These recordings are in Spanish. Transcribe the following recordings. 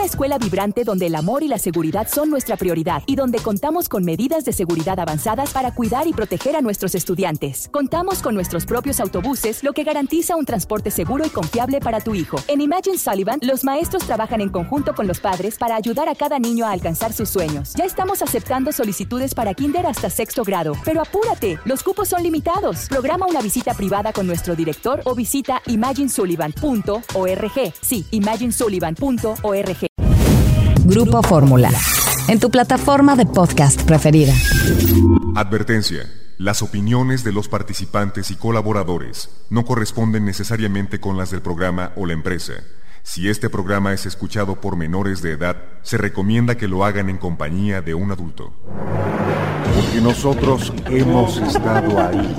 Una escuela vibrante donde el amor y la seguridad son nuestra prioridad y donde contamos con medidas de seguridad avanzadas para cuidar y proteger a nuestros estudiantes. Contamos con nuestros propios autobuses, lo que garantiza un transporte seguro y confiable para tu hijo. En Imagine Sullivan, los maestros trabajan en conjunto con los padres para ayudar a cada niño a alcanzar sus sueños. Ya estamos aceptando solicitudes para kinder hasta 6º grado, pero apúrate, los cupos son limitados. Programa una visita privada con nuestro director o visita imaginesullivan.org. Sí, imaginesullivan.org. Grupo Fórmula, en tu plataforma de podcast preferida. Advertencia. Las opiniones de los participantes y colaboradores no corresponden necesariamente con las del programa o la empresa. Si este programa es escuchado por menores de edad, se recomienda que lo hagan en compañía de un adulto. Porque nosotros hemos estado ahí.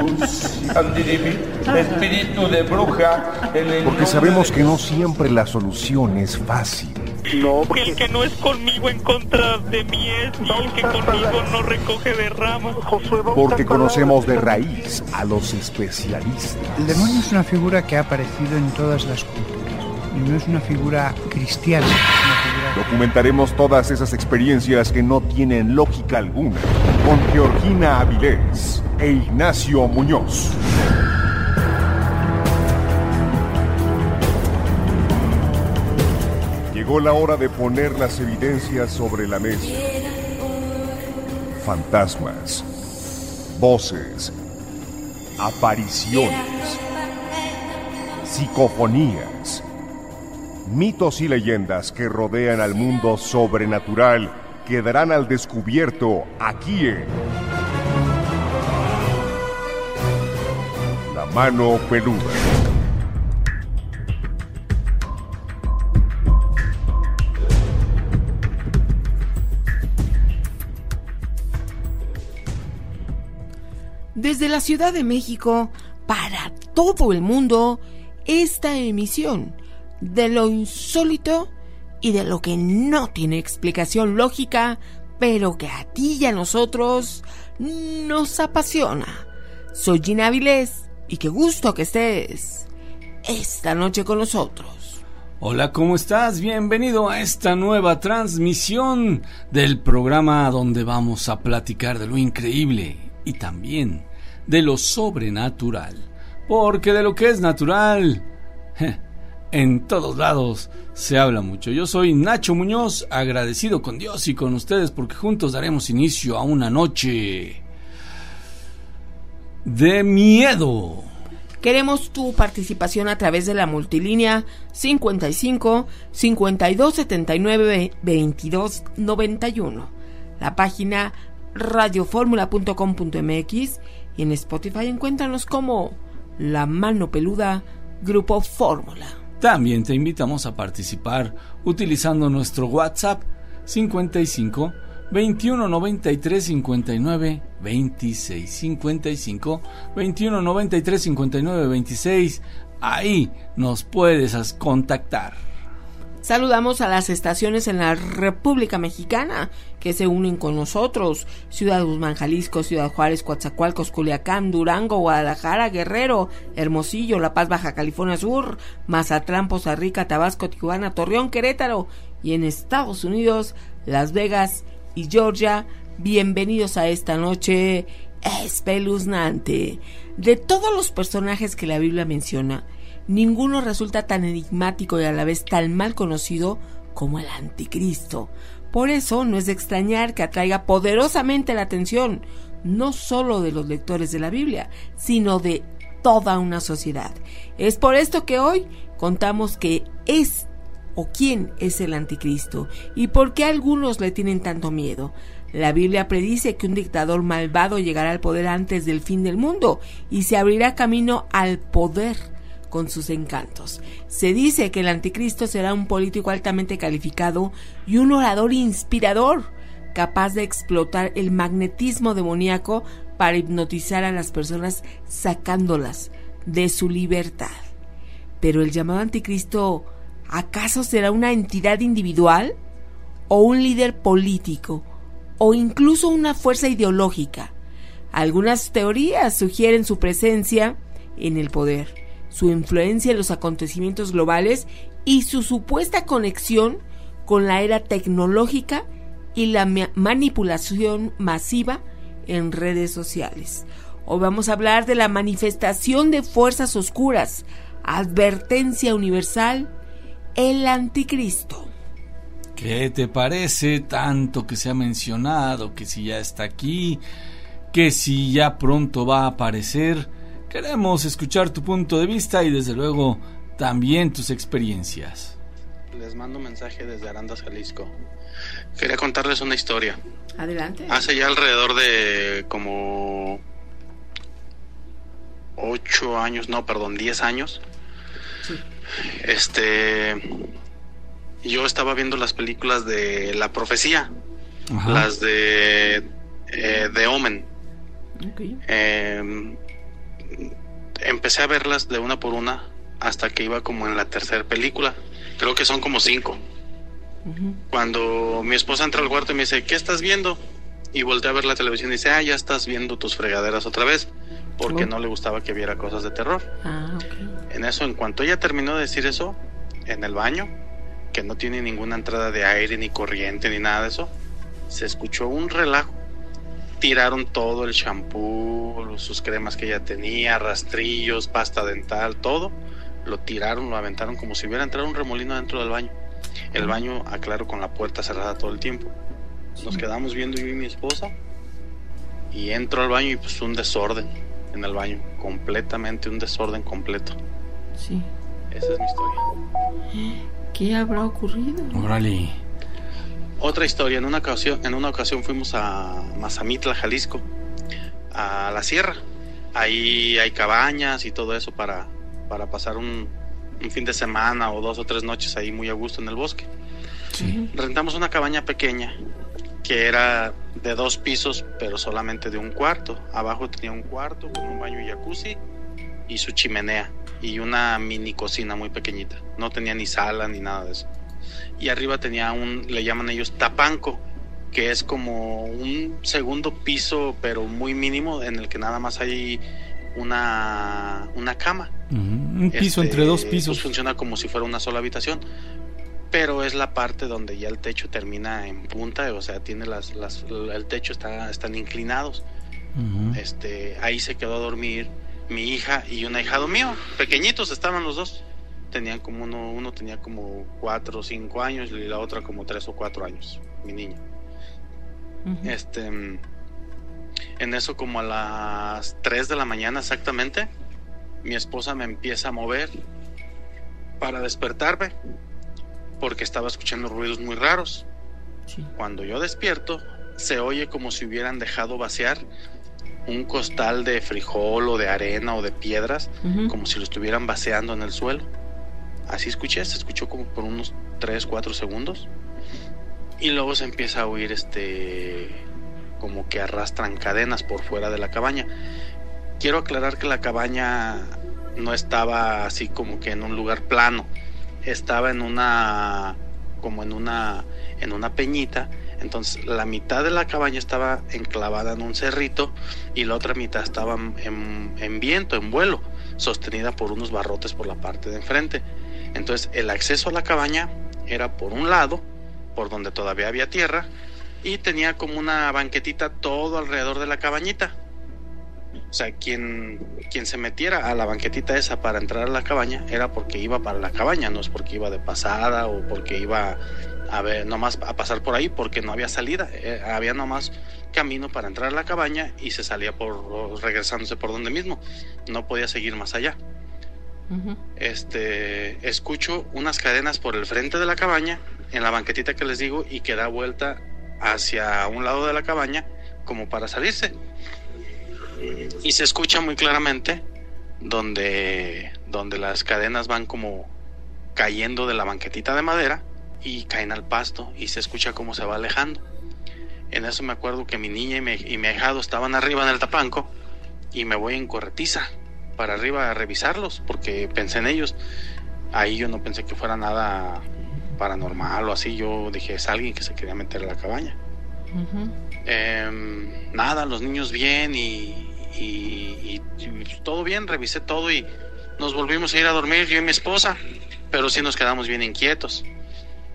Espíritu de bruja. Porque sabemos que no siempre la solución es fácil. No, el que no es conmigo en contra de mí es, y el que conmigo no recoge de ramas. Porque conocemos de raíz a los especialistas. El demonio es una figura que ha aparecido en todas las culturas y no es una figura cristiana. Documentaremos todas esas experiencias que no tienen lógica alguna con Georgina Avilés e Ignacio Muñoz. Llegó la hora de poner las evidencias sobre la mesa. Fantasmas, voces, apariciones, psicofonías, mitos y leyendas que rodean al mundo sobrenatural quedarán al descubierto aquí en La Mano Peluda. Desde la Ciudad de México, para todo el mundo, esta emisión de lo insólito y de lo que no tiene explicación lógica, pero que a ti y a nosotros nos apasiona. Soy Gina Avilés y qué gusto que estés esta noche con nosotros. Hola, ¿cómo estás? Bienvenido a esta nueva transmisión del programa donde vamos a platicar de lo increíble y también de lo sobrenatural, porque de lo que es natural, en todos lados se habla mucho. Yo soy Nacho Muñoz, agradecido con Dios y con ustedes porque juntos daremos inicio a una noche de miedo. Queremos tu participación a través de la multilínea 55 52 79 22 91, la página radioformula.com.mx y en Spotify encuéntranos como La Mano Peluda Grupo Fórmula. También te invitamos a participar utilizando nuestro WhatsApp 55 21 93 59 26 55 21 93 59 26. Ahí nos puedes contactar. Saludamos a las estaciones en la República Mexicana que se unen con nosotros: Ciudad Guzmán, Jalisco, Ciudad Juárez, Coatzacoalcos, Culiacán, Durango, Guadalajara, Guerrero, Hermosillo, La Paz, Baja California Sur, Mazatlán, Poza Rica, Tabasco, Tijuana, Torreón, Querétaro, y en Estados Unidos, Las Vegas y Georgia. Bienvenidos a esta noche espeluznante. De todos los personajes que la Biblia menciona, ninguno resulta tan enigmático y a la vez tan mal conocido como el Anticristo. Por eso no es de extrañar que atraiga poderosamente la atención, no solo de los lectores de la Biblia, sino de toda una sociedad. Es por esto que hoy contamos qué es o quién es el Anticristo y por qué algunos le tienen tanto miedo. La Biblia predice que un dictador malvado llegará al poder antes del fin del mundo y se abrirá camino al poder con sus encantos. Se dice que el Anticristo será un político altamente calificado y un orador inspirador, capaz de explotar el magnetismo demoníaco para hipnotizar a las personas sacándolas de su libertad. Pero el llamado Anticristo, ¿acaso será una entidad individual o un líder político o incluso una fuerza ideológica? Algunas teorías sugieren su presencia en el poder, su influencia en los acontecimientos globales y su supuesta conexión con la era tecnológica y la manipulación masiva en redes sociales. Hoy vamos a hablar de la manifestación de fuerzas oscuras, advertencia universal, el anticristo. ¿Qué te parece tanto que se ha mencionado, que si ya está aquí, que si ya pronto va a aparecer? Queremos escuchar tu punto de vista y desde luego también tus experiencias. Les mando un mensaje desde Arandas, Jalisco. Quería contarles una historia. Adelante. Hace ya alrededor de como 10 años. Sí. Yo estaba viendo las películas de La Profecía. Ajá. Las de Omen. Okay. Empecé a verlas de una por una hasta que iba como en la tercera película. Creo que son como 5. Uh-huh. Cuando mi esposa entra al cuarto y me dice, ¿qué estás viendo? Y volteé a ver la televisión y dice, ya estás viendo tus fregaderas otra vez, porque no le gustaba que viera cosas de terror. Okay. En eso, en cuanto ella terminó de decir eso, en el baño, que no tiene ninguna entrada de aire ni corriente ni nada de eso, se escuchó un relajo. Tiraron todo el shampoo, sus cremas que ella tenía, rastrillos, pasta dental, todo. Lo tiraron, lo aventaron como si hubiera entrado un remolino dentro del baño. El baño, aclaro, con la puerta cerrada todo el tiempo. Nos quedamos viendo yo y mi esposa, y entro al baño y pues un desorden en el baño, completamente un desorden completo. Sí. Esa es mi historia. ¿Qué habrá ocurrido? Órale. Otra historia, en una ocasión fuimos a Mazamitla, Jalisco, a la sierra. Ahí hay cabañas y todo eso para pasar un fin de semana o 2 o 3 noches ahí muy a gusto en el bosque. Sí. Rentamos una cabaña pequeña que era de 2 pisos, pero solamente de un cuarto. Abajo tenía un cuarto con un baño y jacuzzi y su chimenea y una mini cocina muy pequeñita. No tenía ni sala ni nada de eso. Y arriba tenía le llaman ellos tapanco, que es como un segundo piso, pero muy mínimo, en el que nada más hay una cama. Un piso entre 2 pisos. Pues funciona como si fuera una sola habitación, pero es la parte donde ya el techo termina en punta, o sea, tiene el techo están inclinados. Uh-huh. Ahí se quedó a dormir mi hija y un ahijado mío, pequeñitos estaban los dos. Tenían como uno tenía como 4 o 5 años y la otra como 3 o 4 años, mi niña. Uh-huh. En eso, como a las 3 de la mañana exactamente, mi esposa me empieza a mover para despertarme porque estaba escuchando ruidos muy raros. Sí. Cuando yo despierto, se oye como si hubieran dejado vaciar un costal de frijol o de arena o de piedras, uh-huh, como si lo estuvieran vaciando en el suelo. Así se escuchó como por unos 3-4 segundos y luego se empieza a oír como que arrastran cadenas por fuera de la cabaña. Quiero aclarar que la cabaña no estaba así como que en un lugar plano, estaba en una peñita. Entonces la mitad de la cabaña estaba enclavada en un cerrito y la otra mitad estaba en viento, en vuelo, sostenida por unos barrotes por la parte de enfrente. Entonces el acceso a la cabaña era por un lado, por donde todavía había tierra, y tenía como una banquetita todo alrededor de la cabañita. O sea, quien se metiera a la banquetita esa para entrar a la cabaña era porque iba para la cabaña, no es porque iba de pasada o porque iba a ver nomás a pasar por ahí, porque no había salida, había nomás camino para entrar a la cabaña y se salía regresándose por donde mismo, no podía seguir más allá. Uh-huh. Escucho unas cadenas por el frente de la cabaña, en la banquetita que les digo, y que da vuelta hacia un lado de la cabaña como para salirse, y se escucha muy claramente donde las cadenas van como cayendo de la banquetita de madera y caen al pasto, y se escucha cómo se va alejando. En eso me acuerdo que mi niña y mi ahijado estaban arriba en el tapanco, y me voy en corretiza para arriba a revisarlos porque pensé en ellos. Ahí yo no pensé que fuera nada paranormal o así, yo dije, es alguien que se quería meter a la cabaña. Uh-huh. Nada, los niños bien y todo bien, revisé todo y nos volvimos a ir a dormir, yo y mi esposa, pero sí nos quedamos bien inquietos.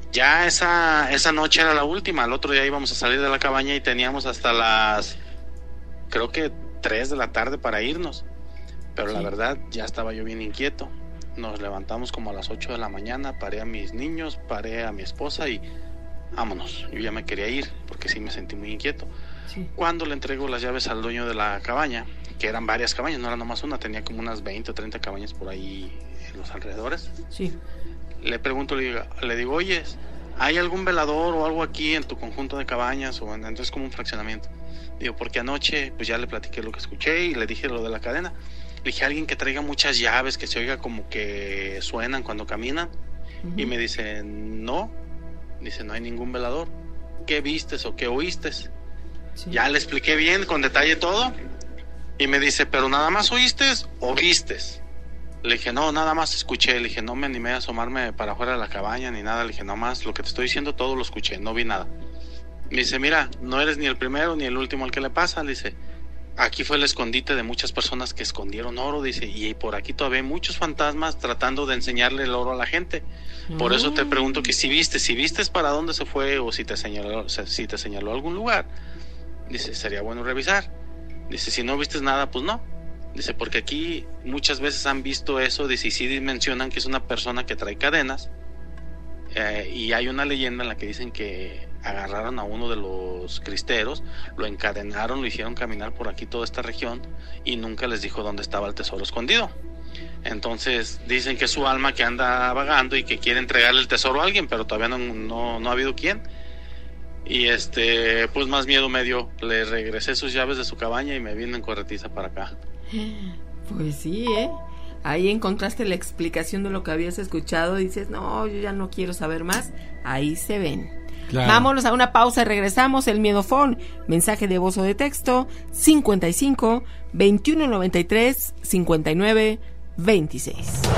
Ya esa noche era la última. Al otro día íbamos a salir de la cabaña y teníamos hasta las, creo que 3 de la tarde para irnos. Pero la verdad, ya estaba yo bien inquieto. Nos levantamos como a las 8 de la mañana, paré a mis niños, paré a mi esposa y vámonos. Yo ya me quería ir porque sí me sentí muy inquieto. Sí. Cuando le entrego las llaves al dueño de la cabaña, que eran varias cabañas, no era nomás una, tenía como unas 20 o 30 cabañas por ahí en los alrededores. Sí. Le pregunto, le digo, oye, ¿hay algún velador o algo aquí en tu conjunto de cabañas? O entonces como un fraccionamiento. Digo, porque anoche pues ya le platiqué lo que escuché y le dije lo de la cadena. Le dije a alguien que traiga muchas llaves, que se oiga como que suenan cuando caminan. Y me dice, no. Dice, no hay ningún velador. ¿Qué vistes o qué oíste? Sí. Ya le expliqué bien, con detalle todo. Y me dice, ¿pero nada más oíste o vistes? Le dije, no, nada más escuché. Le dije, no me animé a asomarme para afuera de la cabaña ni nada. Le dije, nada más, lo que te estoy diciendo todo lo escuché, no vi nada. Me dice, mira, no eres ni el primero ni el último al que le pasa. Le dice, aquí fue el escondite de muchas personas que escondieron oro, dice, y por aquí todavía hay muchos fantasmas tratando de enseñarle el oro a la gente. Por eso te pregunto que si vistes para dónde se fue o si te señaló a algún lugar. Dice, sería bueno revisar. Dice, si no vistes nada, pues no. Dice, porque aquí muchas veces han visto eso, dice, y sí mencionan que es una persona que trae cadenas. Y hay una leyenda en la que dicen que agarraron a uno de los cristeros, lo encadenaron, lo hicieron caminar por aquí toda esta región y nunca les dijo dónde estaba el tesoro escondido. Entonces dicen que es su alma que anda vagando y que quiere entregarle el tesoro a alguien, pero todavía no ha habido quién. Y pues más miedo me dio. Le regresé sus llaves de su cabaña y me vine en corretiza para acá. Pues sí, ahí encontraste la explicación de lo que habías escuchado. Dices, no, yo ya no quiero saber más. Ahí se ven. Claro. Vámonos a una pausa y regresamos. El Miedofón, mensaje de voz o de texto 55 21 93 59 26.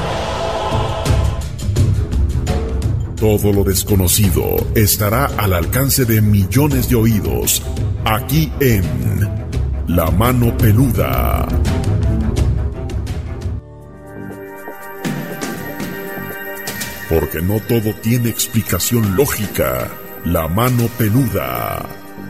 Todo lo desconocido estará al alcance de millones de oídos, aquí en La Mano Peluda. Porque no todo tiene explicación lógica. La Mano Peluda.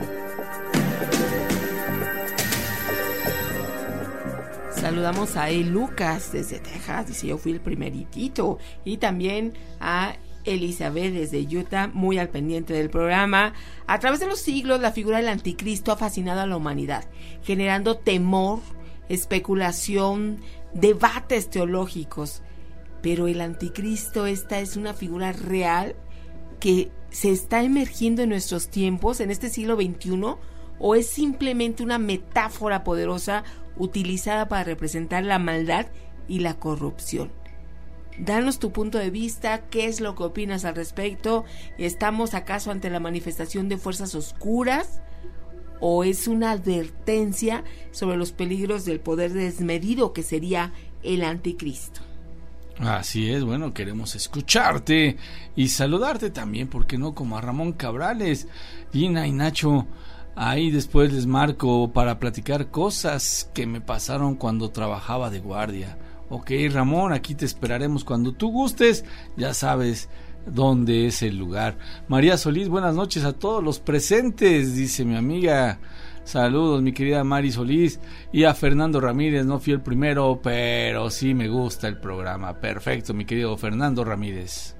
Saludamos a Lucas desde Texas, dice, yo fui el primeritito. Y también a Elizabeth desde Utah, muy al pendiente del programa. A través de los siglos, la figura del anticristo ha fascinado a la humanidad, generando temor, especulación, debates teológicos. Pero el anticristo, esta es una figura real que se está emergiendo en nuestros tiempos, en este siglo XXI, o es simplemente una metáfora poderosa utilizada para representar la maldad y la corrupción. Danos tu punto de vista, ¿qué es lo que opinas al respecto? ¿Estamos acaso ante la manifestación de fuerzas oscuras? ¿O es una advertencia sobre los peligros del poder desmedido que sería el anticristo? Así es, bueno, queremos escucharte y saludarte también, ¿por qué no? Como a Ramón Cabrales, Gina y Nacho. Ahí después les marco para platicar cosas que me pasaron cuando trabajaba de guardia. Ok, Ramón, aquí te esperaremos cuando tú gustes, ya sabes dónde es el lugar. María Solís, buenas noches a todos los presentes, dice mi amiga. Saludos, mi querida Mari Solís. Y a Fernando Ramírez, no fui el primero, pero sí me gusta el programa. Perfecto, mi querido Fernando Ramírez.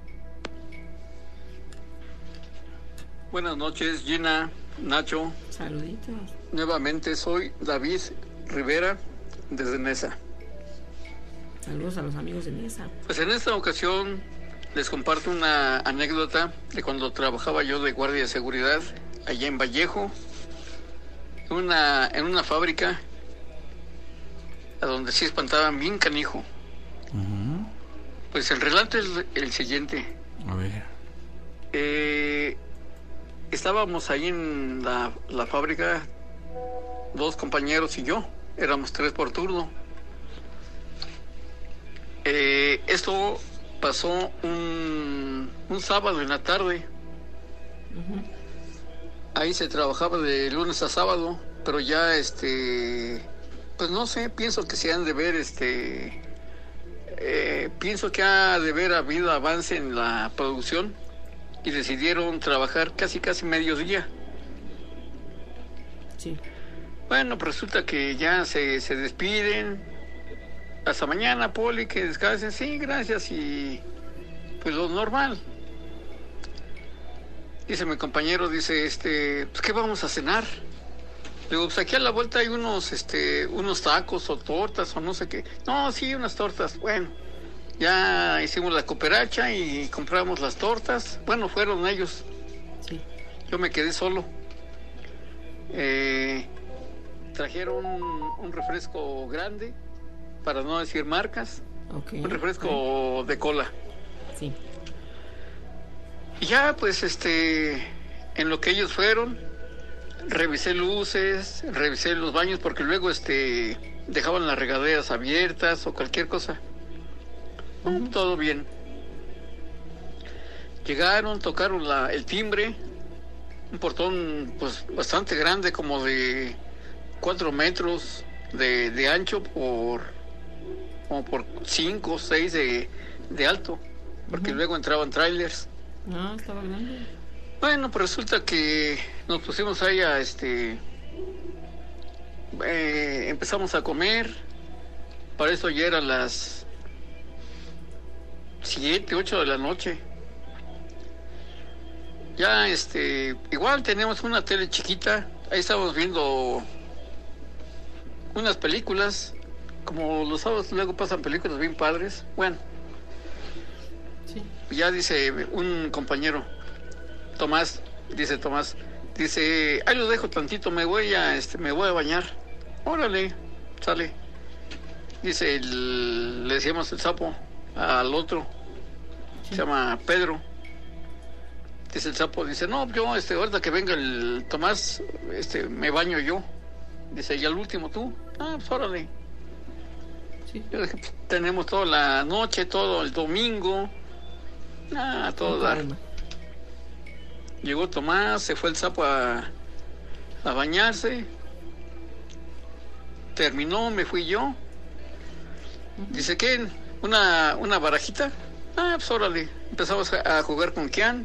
Buenas noches, Gina, Nacho. Saluditos. Nuevamente soy David Rivera, desde Nesa. Saludos a los amigos de Nesa. Pues en esta ocasión les comparto una anécdota de cuando trabajaba yo de guardia de seguridad allá en Vallejo, en una fábrica a donde sí espantaban bien canijo. Uh-huh. Pues el relato es el siguiente. A ver. Estábamos ahí en la fábrica, 2 compañeros y yo, éramos 3 por turno. Esto pasó un sábado en la tarde. Uh-huh. Ahí se trabajaba de lunes a sábado, pero ya pues no sé, pienso que se han de ver pienso que ha de haber habido avance en la producción y decidieron trabajar casi mediodía. Sí. Bueno, pues resulta que ya se despiden. Hasta mañana, Poli, que descansen. Sí, gracias. Y pues lo normal. Dice mi compañero, dice, pues ¿qué vamos a cenar? Digo, pues aquí a la vuelta hay unos tacos o tortas o no sé qué. No, sí, unas tortas. Bueno, ya hicimos la cooperacha y compramos las tortas. Bueno, fueron ellos. Sí. Yo me quedé solo. Trajeron un refresco grande, para no decir marcas. Okay. Un refresco de cola. Sí. Y ya, pues, en lo que ellos fueron, revisé luces, revisé los baños, porque luego, dejaban las regaderas abiertas o cualquier cosa. Todo bien. Llegaron, tocaron el timbre, un portón, pues, bastante grande, como de 4 metros de ancho como por 5 o 6 de alto, porque luego entraban trailers. No, estaba grande. Bueno, pues resulta que nos pusimos ahí a empezamos a comer. Para eso ya eran las 7, 8 de la noche. Ya igual teníamos una tele chiquita, ahí estábamos viendo unas películas, como los sábados luego pasan películas bien padres. Bueno, sí. Ya dice un compañero, Tomás, ahí lo dejo tantito, me voy a bañar. Órale, sale. Dice, le decíamos el sapo al otro, se llama Pedro. Dice el sapo, dice, no, yo, ahorita que venga el Tomás, me baño yo. Dice, ¿y al último tú? Ah, pues órale. Sí. Yo dije, pues, tenemos toda la noche, todo el domingo. Todo dar. Llegó Tomás, se fue el sapo a bañarse. Terminó, me fui yo. Dice, ¿qué? ¿Una barajita? Ah, pues órale. Empezamos a jugar con Kian.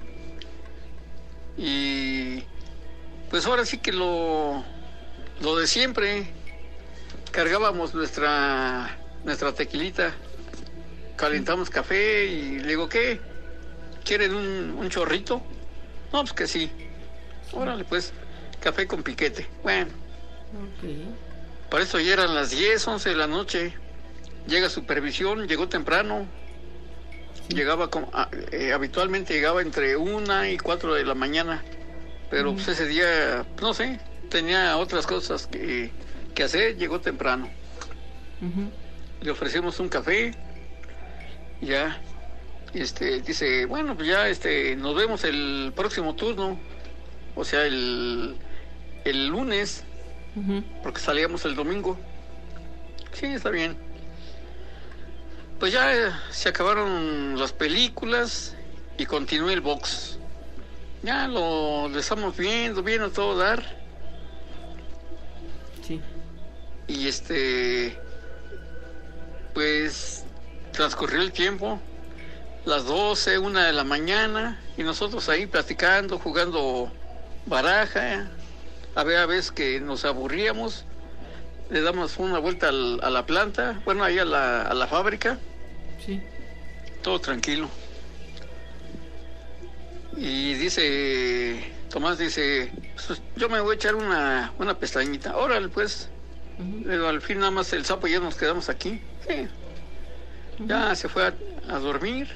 Y pues ahora sí que lo de siempre. Cargábamos nuestra tequilita, calentamos café y le digo, ¿qué? ¿Quieren un chorrito? No, pues que sí. Órale, pues, café con piquete. Bueno. Okay. Para eso ya eran las 10, 11 de la noche. Llega supervisión, llegó temprano. Llegaba habitualmente llegaba entre 1 y 4 de la mañana. Pero pues ese día, no sé, tenía otras cosas que hacer, llegó temprano. Le ofrecimos un café. Ya. Dice, bueno, pues ya nos vemos el próximo turno. O sea, el lunes. Porque salíamos el domingo. Sí, está bien. Pues ya se acabaron las películas y continuó el box. Ya lo estamos viendo, bien a todo dar. Sí. Y pues transcurrió el tiempo, las 12, 1 de la mañana, y nosotros ahí platicando, jugando baraja. Había veces que nos aburríamos, le damos una vuelta a la planta, bueno, ahí a la fábrica. Sí. Todo tranquilo. Y Tomás dice, pues yo me voy a echar una pestañita. Órale, pues. Pero al fin nada más el sapo y ya nos quedamos aquí. Sí. Ya se fue a dormir.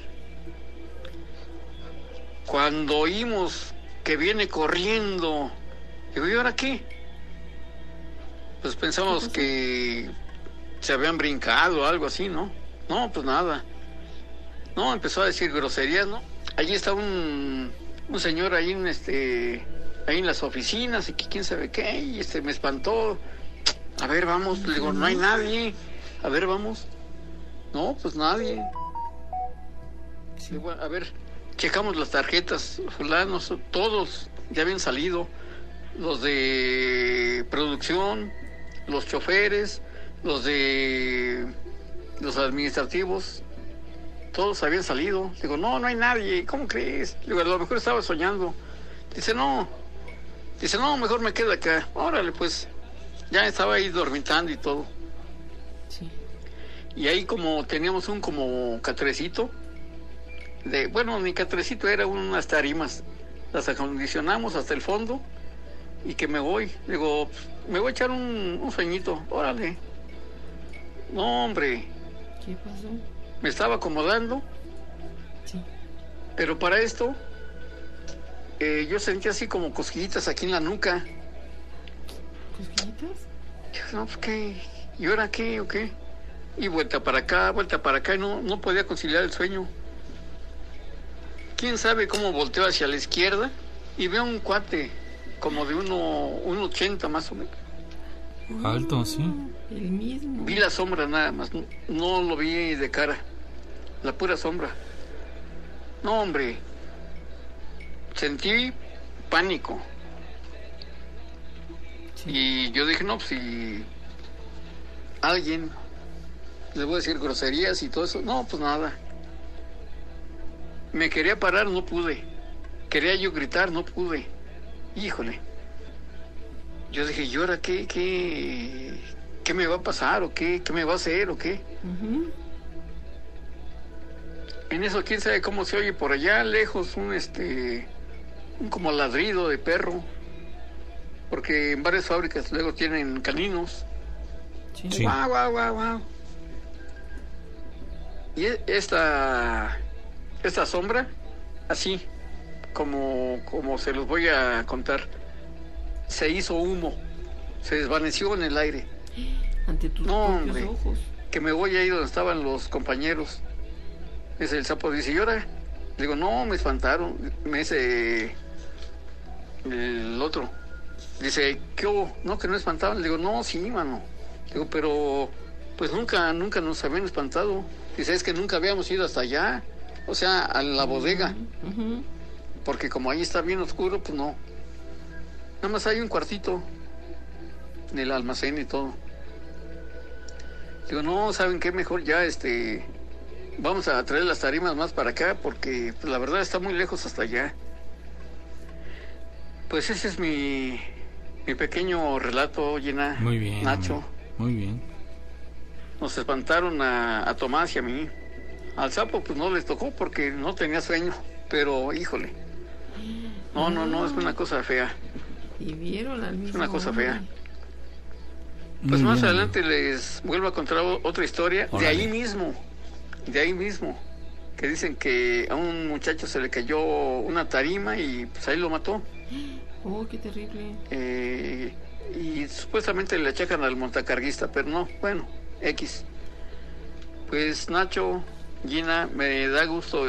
Cuando oímos que viene corriendo, digo, ¿y ahora qué? Pues pensamos que se habían brincado o algo así, ¿no? No, pues nada. No, empezó a decir groserías, ¿no? Allí está un señor ahí ahí en las oficinas y que quién sabe qué, y me espantó. A ver, vamos, le digo, no hay nadie. A ver, vamos. No, pues nadie. Sí. Digo, a ver, checamos las tarjetas, fulanos, todos ya habían salido. Los de producción, los choferes, los administrativos. todos habían salido. Digo, no hay nadie, ¿cómo crees? Digo, a lo mejor estaba soñando. Dice, no, mejor me quedo acá. Órale, pues, ya estaba ahí dormitando y todo. Sí. Y ahí como teníamos un como catrecito, ni catrecito, era unas tarimas. Las acondicionamos hasta el fondo y que me voy. Digo, me voy a echar un sueñito, órale. No, hombre. ¿Qué pasó? Me estaba acomodando. Sí. Pero para esto, yo sentí así como cosquillitas aquí en la nuca. ¿Cosquillitas? No, pues qué. ¿Y ahora qué o qué? Y vuelta para acá, y no podía conciliar el sueño. Quién sabe cómo volteo hacia la izquierda y veo un cuate como de 1.80 más o menos. Alto, sí. El mismo. Vi la sombra nada más, no lo vi de cara, la pura sombra. No, hombre, sentí pánico. Sí. Y yo dije, no, pues si alguien, les voy a decir groserías y todo eso, no, pues nada. Me quería parar, no pude. Quería yo gritar, no pude. Híjole. Yo dije, ¿y ahora qué me va a pasar? ¿O qué me va a hacer? ¿O qué? Uh-huh. En eso, quién sabe cómo se oye por allá lejos un como ladrido de perro. Porque en varias fábricas luego tienen caninos. Sí. Guau, guau, guau, guau. Y esta sombra, así, como se los voy a contar, se hizo humo, se desvaneció en el aire. Ante tus propios ojos. Que me voy ahí donde estaban los compañeros. Dice el sapo, dice, ¿y ahora? Le digo, no, me espantaron. Me dice el otro, dice, ¿qué hubo? No, que no espantaban. Le digo, no, sí, mano. Le digo, pero pues nunca nos habían espantado. Dice, es que nunca habíamos ido hasta allá. O sea, a la bodega. Uh-huh. Porque como ahí está bien oscuro, pues no. Nada más hay un cuartito en el almacén y todo. Digo, no, ¿saben qué? Mejor ya vamos a traer las tarimas más para acá porque pues, la verdad está muy lejos hasta allá. Pues ese es mi pequeño relato, Gina. Muy bien, Nacho. Muy bien. Nos espantaron a Tomás y a mí. Al sapo pues no les tocó porque no tenía sueño, pero híjole. No, es una cosa fea. Y vieron al mismo. Es una cosa hombre. fea. Pues Muy más bien. adelante les vuelvo a contar otra historia. Órale. De ahí mismo, que dicen que a un muchacho se le cayó una tarima y pues ahí lo mató. Oh, qué terrible. Y supuestamente le achacan al montacarguista, pero no, bueno, X. Pues Nacho, Gina, me da gusto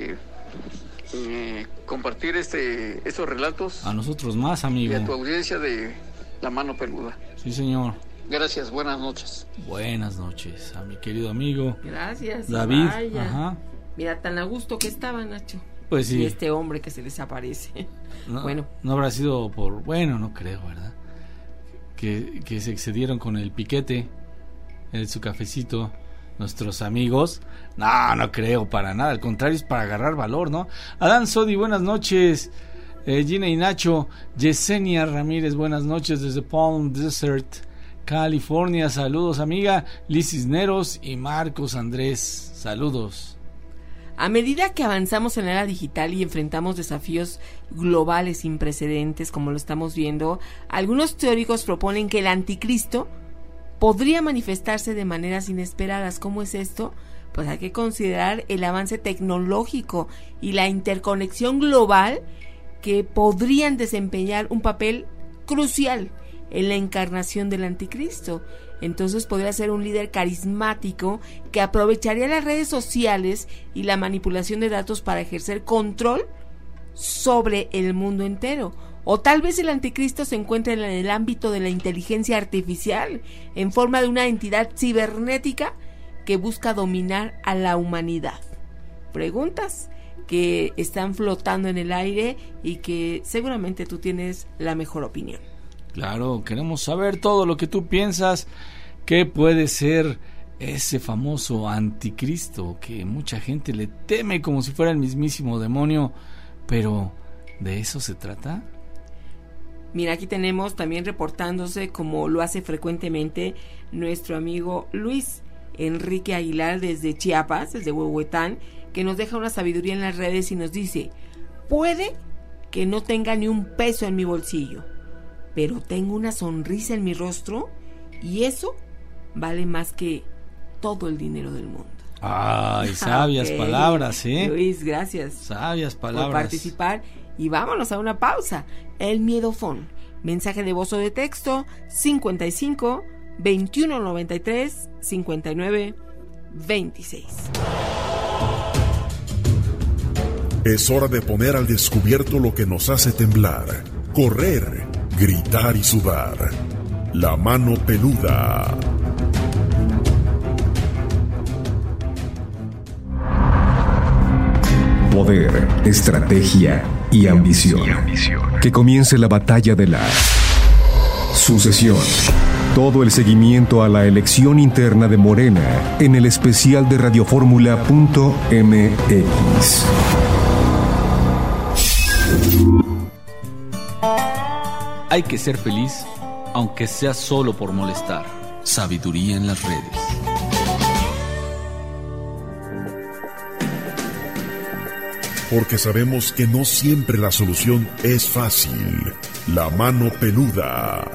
compartir estos relatos. A nosotros más, Y amigo. a tu audiencia de La Mano Peluda. Sí, señor. Gracias, buenas noches. Buenas noches a mi querido amigo Gracias. David. Vaya. Ajá. Mira, tan a gusto que estaba, Nacho. Pues sí. Y este hombre que se desaparece. No, Bueno. no habrá sido no creo, ¿verdad? Que se excedieron con el piquete en su cafecito nuestros amigos. No creo para nada, al contrario, es para agarrar valor, ¿no? Adán Sodi, buenas noches. Gina y Nacho. Yesenia Ramírez, buenas noches desde Palm Desert, California. Saludos, amiga. Liz Cisneros y Marcos Andrés. Saludos. A medida que avanzamos en la era digital y enfrentamos desafíos globales sin precedentes, como lo estamos viendo, algunos teóricos proponen que el anticristo podría manifestarse de maneras inesperadas. ¿Cómo es esto? Pues hay que considerar el avance tecnológico y la interconexión global que podrían desempeñar un papel crucial en la encarnación del anticristo. Entonces podría ser un líder carismático que aprovecharía las redes sociales y la manipulación de datos para ejercer control sobre el mundo entero. O tal vez el anticristo se encuentre en el ámbito de la inteligencia artificial, en forma de una entidad cibernética que busca dominar a la humanidad. Preguntas que están flotando en el aire y que seguramente tú tienes la mejor opinión. Claro, queremos saber todo lo que tú piensas que puede ser ese famoso anticristo que mucha gente le teme como si fuera el mismísimo demonio, pero ¿de eso se trata? Mira, aquí tenemos también reportándose, como lo hace frecuentemente nuestro amigo Luis Enrique Aguilar desde Chiapas, desde Huehuetán, que nos deja una sabiduría en las redes y nos dice: puede que no tenga ni un peso en mi bolsillo, pero tengo una sonrisa en mi rostro y eso vale más que todo el dinero del mundo. Ay, sabias palabras, Luis, gracias. Sabias palabras. Por participar. Y vámonos a una pausa. El Miedofón. Mensaje de voz o de texto 55 21 93 59 26. Es hora de poner al descubierto lo que nos hace temblar, correr, gritar y sudar. La mano peluda. Poder, estrategia y ambición. Que comience la batalla de la sucesión. Todo el seguimiento a la elección interna de Morena en el especial de radioformula.mx. Hay que ser feliz, aunque sea solo por molestar. Sabiduría en las redes. Porque sabemos que no siempre la solución es fácil. La mano peluda.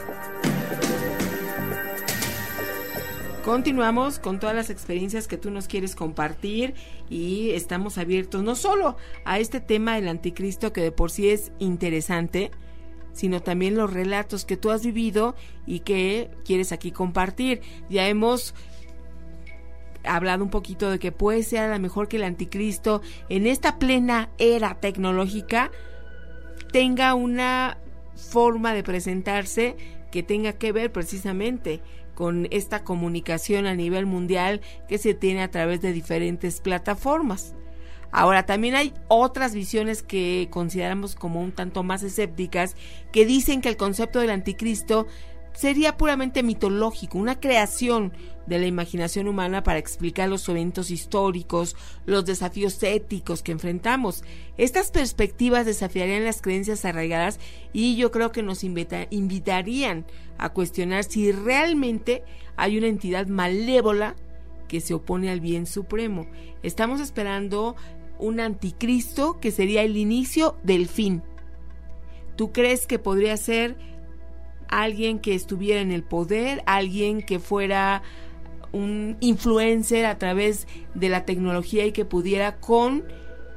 Continuamos con todas las experiencias que tú nos quieres compartir y estamos abiertos no solo a este tema del anticristo, que de por sí es interesante, sino también los relatos que tú has vivido y que quieres aquí compartir. Ya hemos hablado un poquito de que puede ser a lo mejor que el anticristo en esta plena era tecnológica tenga una forma de presentarse que tenga que ver precisamente con esta comunicación a nivel mundial que se tiene a través de diferentes plataformas. Ahora, también hay otras visiones que consideramos como un tanto más escépticas, que dicen que el concepto del anticristo sería puramente mitológico, una creación de la imaginación humana para explicar los eventos históricos, los desafíos éticos que enfrentamos. Estas perspectivas desafiarían las creencias arraigadas y yo creo que nos invitarían a cuestionar si realmente hay una entidad malévola que se opone al bien supremo. Estamos esperando un anticristo que sería el inicio del fin. ¿Tú crees que podría ser alguien que estuviera en el poder, alguien que fuera un influencer a través de la tecnología y que pudiera con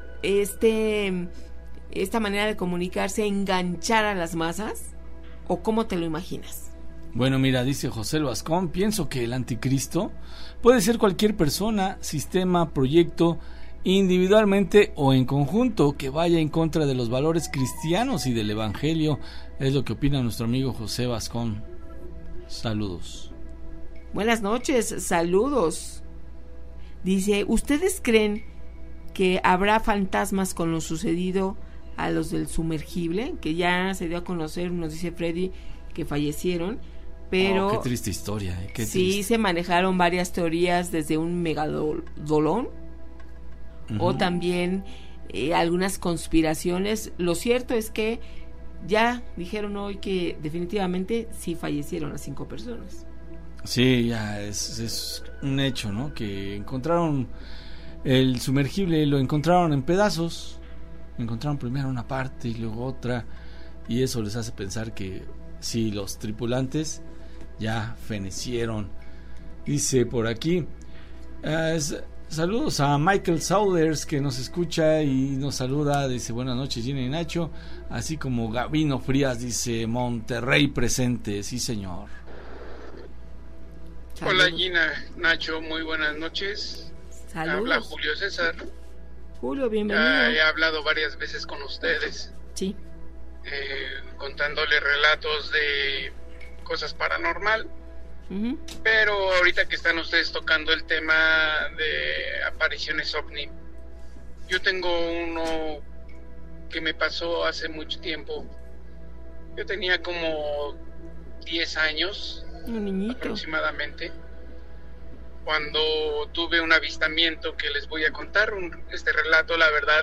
esta manera de comunicarse enganchar a las masas? ¿O cómo te lo imaginas? Bueno, mira, dice José Vascón, pienso que el anticristo puede ser cualquier persona, sistema, proyecto, individualmente o en conjunto, que vaya en contra de los valores cristianos y del evangelio. Es lo que opina nuestro amigo José Vascón. Saludos. Buenas noches, saludos. Dice, ¿ustedes creen que habrá fantasmas con lo sucedido a los del sumergible? Que ya se dio a conocer, nos dice Freddy, que fallecieron, pero... qué triste historia. Qué sí, triste. Se manejaron varias teorías, desde un megalodón, o también algunas conspiraciones. Lo cierto es que ya dijeron hoy que definitivamente sí fallecieron las 5 personas. Sí, ya es un hecho, ¿no? Que encontraron el sumergible, lo encontraron en pedazos. Encontraron primero una parte y luego otra, y eso les hace pensar que sí, los tripulantes ya fenecieron. Dice por aquí, saludos a Michael Sauders, que nos escucha y nos saluda, dice buenas noches Gina y Nacho, así como Gabino Frías dice Monterrey presente, sí señor. Hola Gina, Nacho, muy buenas noches. Saludos. Habla Julio César. Julio, bienvenido. Ya he hablado varias veces con ustedes. Sí. Contándole relatos de cosas paranormal. Pero ahorita que están ustedes tocando el tema de apariciones ovni, yo tengo uno que me pasó hace mucho tiempo. Yo tenía como 10 años un niñito aproximadamente, cuando tuve un avistamiento que les voy a contar. Este relato, la verdad,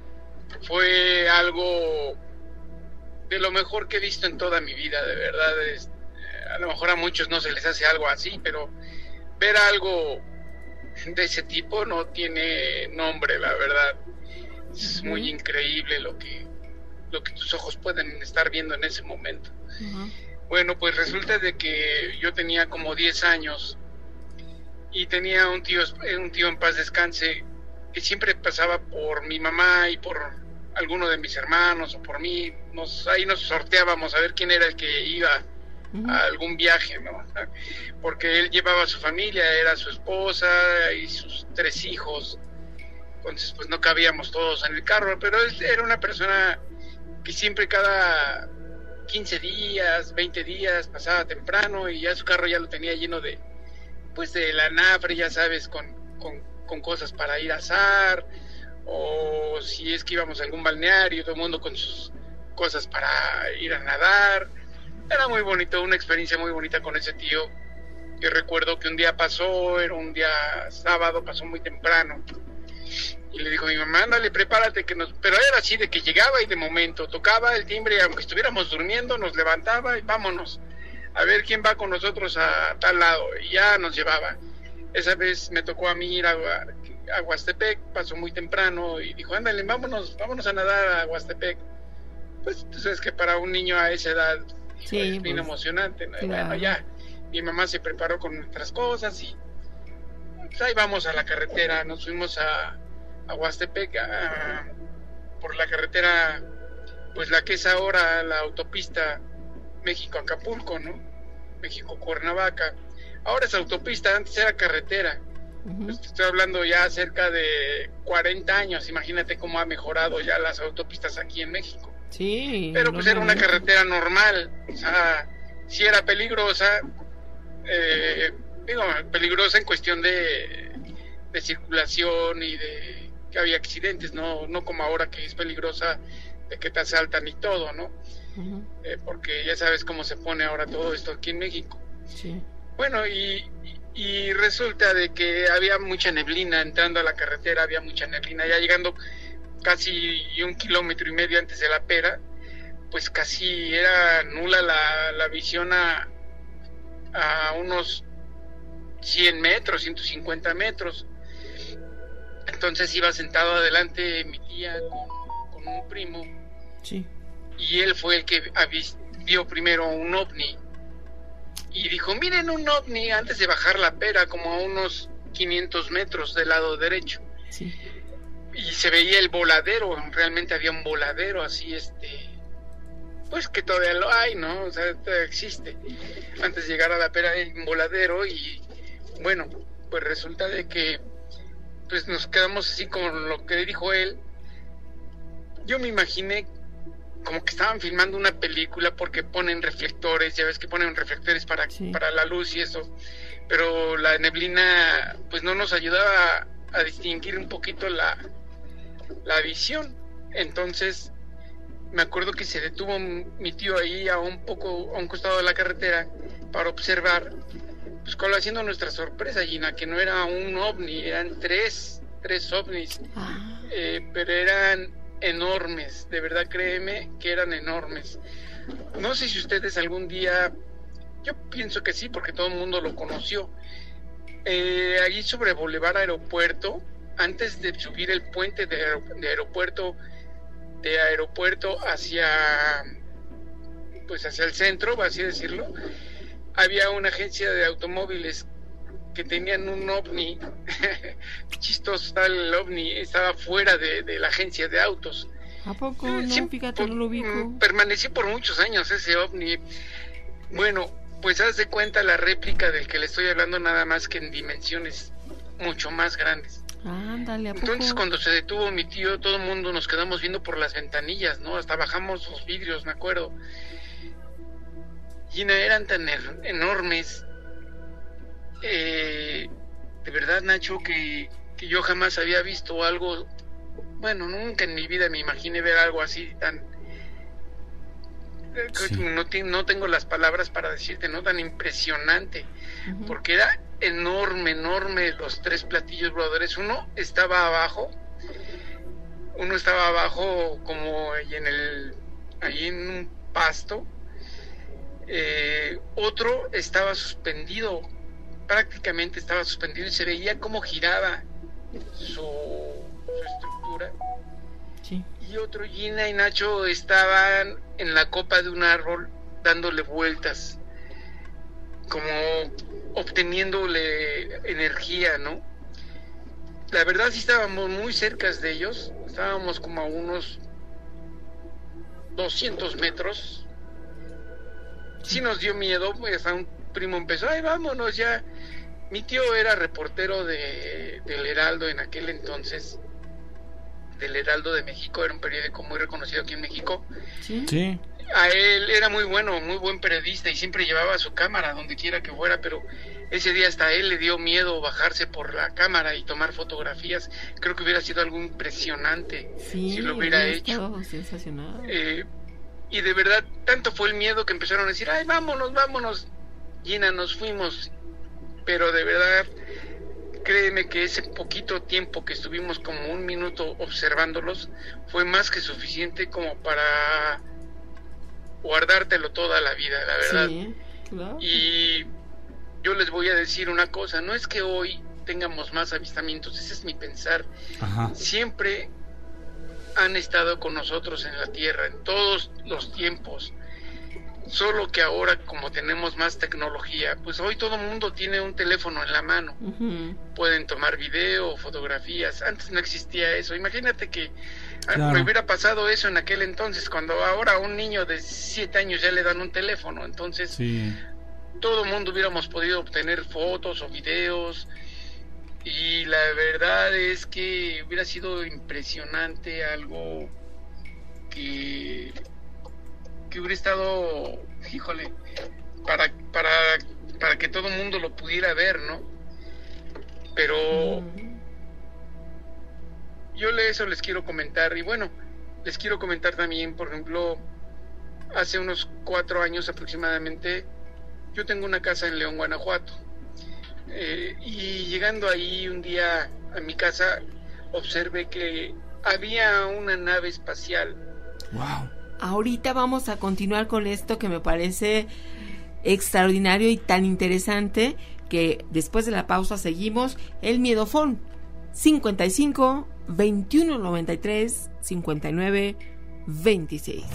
fue algo de lo mejor que he visto en toda mi vida, de verdad. A lo mejor a muchos no se les hace algo así, pero ver algo de ese tipo no tiene nombre, la verdad. Es muy increíble lo que tus ojos pueden estar viendo en ese momento. Bueno, pues resulta de que yo tenía como 10 años y tenía un tío en paz descanse que siempre pasaba por mi mamá y por alguno de mis hermanos o por mí. Ahí nos sorteábamos a ver quién era el que iba a algún viaje, ¿no? Porque él llevaba a su familia, era su esposa y sus 3 hijos. Entonces pues no cabíamos todos en el carro, pero él era una persona que siempre cada 15 días, 20 días pasaba temprano y ya su carro ya lo tenía lleno de la nafre, ya sabes, con cosas para ir a asar, o si es que íbamos a algún balneario, todo el mundo con sus cosas para ir a nadar. Era muy bonito, una experiencia muy bonita con ese tío. Yo recuerdo que un día pasó, era un día sábado, pasó muy temprano, y le dijo a mi mamá, ándale, prepárate, pero era así de que llegaba y de momento tocaba el timbre, aunque estuviéramos durmiendo, nos levantaba y vámonos, a ver quién va con nosotros a tal lado, y ya nos llevaba. Esa vez me tocó a mí ir a Huastepec, pasó muy temprano, y dijo, ándale, vámonos a nadar a Huastepec. Pues tú sabes que para un niño a esa edad es bien emocionante, ¿no? Claro. Bueno, ya, mi mamá se preparó con nuestras cosas y pues ahí vamos a la carretera, nos fuimos a Huastepec, por la carretera, pues la que es ahora la autopista México-Acapulco, ¿no? México-Cuernavaca. Ahora es autopista, antes era carretera. Pues te estoy hablando ya cerca de 40 años, imagínate cómo ha mejorado ya las autopistas aquí en México. Sí. Pero pues era una carretera normal, o sea, sí era peligrosa, peligrosa en cuestión de circulación y de que había accidentes, no como ahora que es peligrosa de que te asaltan y todo, ¿no? Porque ya sabes cómo se pone ahora todo esto aquí en México. Sí. Bueno, y resulta de que había mucha neblina entrando a la carretera, había mucha neblina, ya llegando casi 1,5 kilómetros antes de La Pera, pues casi era nula la visión a unos 100 metros, 150 metros. Entonces iba sentado adelante mi tía con un primo. Sí. Y él fue el que vio primero un ovni. Y dijo, miren un ovni, antes de bajar La Pera, como a unos 500 metros del lado derecho. Sí. Y se veía el voladero, realmente había un voladero así, pues que todavía lo hay, ¿no? O sea, todavía existe. Antes de llegar a La Pera hay un voladero y, bueno, pues resulta de que pues nos quedamos así con lo que dijo él. Yo me imaginé como que estaban filmando una película porque ponen reflectores, ya ves que ponen reflectores para la luz y eso, pero la neblina pues no nos ayudaba a distinguir un poquito la visión. Entonces me acuerdo que se detuvo mi tío ahí a un costado de la carretera para observar, pues como haciendo nuestra sorpresa, Gina, que no era un ovni, eran tres ovnis, pero eran enormes, de verdad, créeme que eran enormes. No sé si ustedes algún día, yo pienso que sí, porque todo el mundo lo conoció, allí sobre Boulevard Aeropuerto, antes de subir el puente de aeropuerto hacia el centro, así decirlo, había una agencia de automóviles que tenían un ovni. Chistoso está el ovni, estaba fuera de la agencia de autos. ¿A poco? No, fíjate, no lo ubico. Permaneció por muchos años ese ovni. Bueno, pues haz de cuenta la réplica del que le estoy hablando, nada más que en dimensiones mucho más grandes. Ándale, ¿a poco? Entonces cuando se detuvo mi tío, todo el mundo nos quedamos viendo por las ventanillas, ¿no? Hasta bajamos los vidrios, me acuerdo. Y eran tan enormes, de verdad, Nacho, que yo jamás había visto algo. Bueno, nunca en mi vida me imaginé ver algo así tan... Sí. No tengo las palabras para decirte, ¿no? Tan impresionante, porque enorme, los 3 platillos voladores. Uno estaba abajo como ahí en un pasto. Otro estaba suspendido, prácticamente estaba suspendido, y se veía cómo giraba su estructura. Sí. Y otro, Gina y Nacho, estaban en la copa de un árbol dándole vueltas, como obteniéndole energía, ¿no? La verdad sí estábamos muy cerca de ellos, estábamos como a unos 200 metros. Sí nos dio miedo, pues hasta un primo empezó, ay, vámonos ya. Mi tío era reportero del Heraldo en aquel entonces, del Heraldo de México, era un periódico muy reconocido aquí en México. Sí. A él era muy buen periodista y siempre llevaba su cámara donde quiera que fuera, pero ese día hasta a él le dio miedo bajarse por la cámara y tomar fotografías. Creo que hubiera sido algo impresionante si lo hubiera hecho. Sensacional. Y de verdad, tanto fue el miedo que empezaron a decir, ay, vámonos. Gina, nos fuimos. Pero de verdad, créeme que ese poquito tiempo que estuvimos, como 1 minuto observándolos, fue más que suficiente como para guardártelo toda la vida, la verdad. Sí, claro. Y yo les voy a decir una cosa, no es que hoy tengamos más avistamientos, ese es mi pensar. Ajá. Siempre han estado con nosotros en la Tierra, en todos los tiempos. Solo que ahora, como tenemos más tecnología, pues hoy todo el mundo tiene un teléfono en la mano. Uh-huh. Pueden tomar video, fotografías. Antes no existía eso. Imagínate que Claro. me hubiera pasado eso en aquel entonces, cuando ahora a un niño de 7 años ya le dan un teléfono. Entonces, Sí. todo el mundo hubiéramos podido obtener fotos o videos. Y la verdad es que hubiera sido impresionante, algo que hubiera estado, híjole, para que todo el mundo lo pudiera ver, ¿no? Pero yo eso les quiero comentar. Y bueno, les quiero comentar también, por ejemplo, hace unos 4 años aproximadamente, yo tengo una casa en León, Guanajuato. Y llegando ahí un día a mi casa, observé que había una nave espacial. Wow. Ahorita vamos a continuar con esto que me parece extraordinario y tan interesante, que después de la pausa seguimos. El Miedofón 55 21 93 59 26.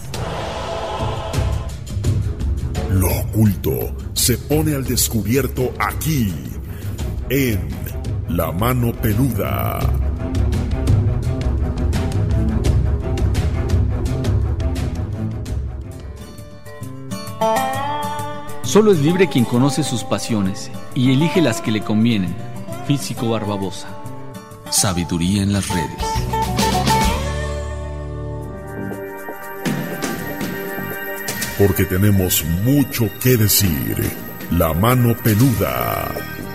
Lo oculto se pone al descubierto aquí, en La Mano Peluda. Solo es libre quien conoce sus pasiones y elige las que le convienen. Físico Barbabosa. Sabiduría en las redes. Porque tenemos mucho que decir. La Mano Peluda.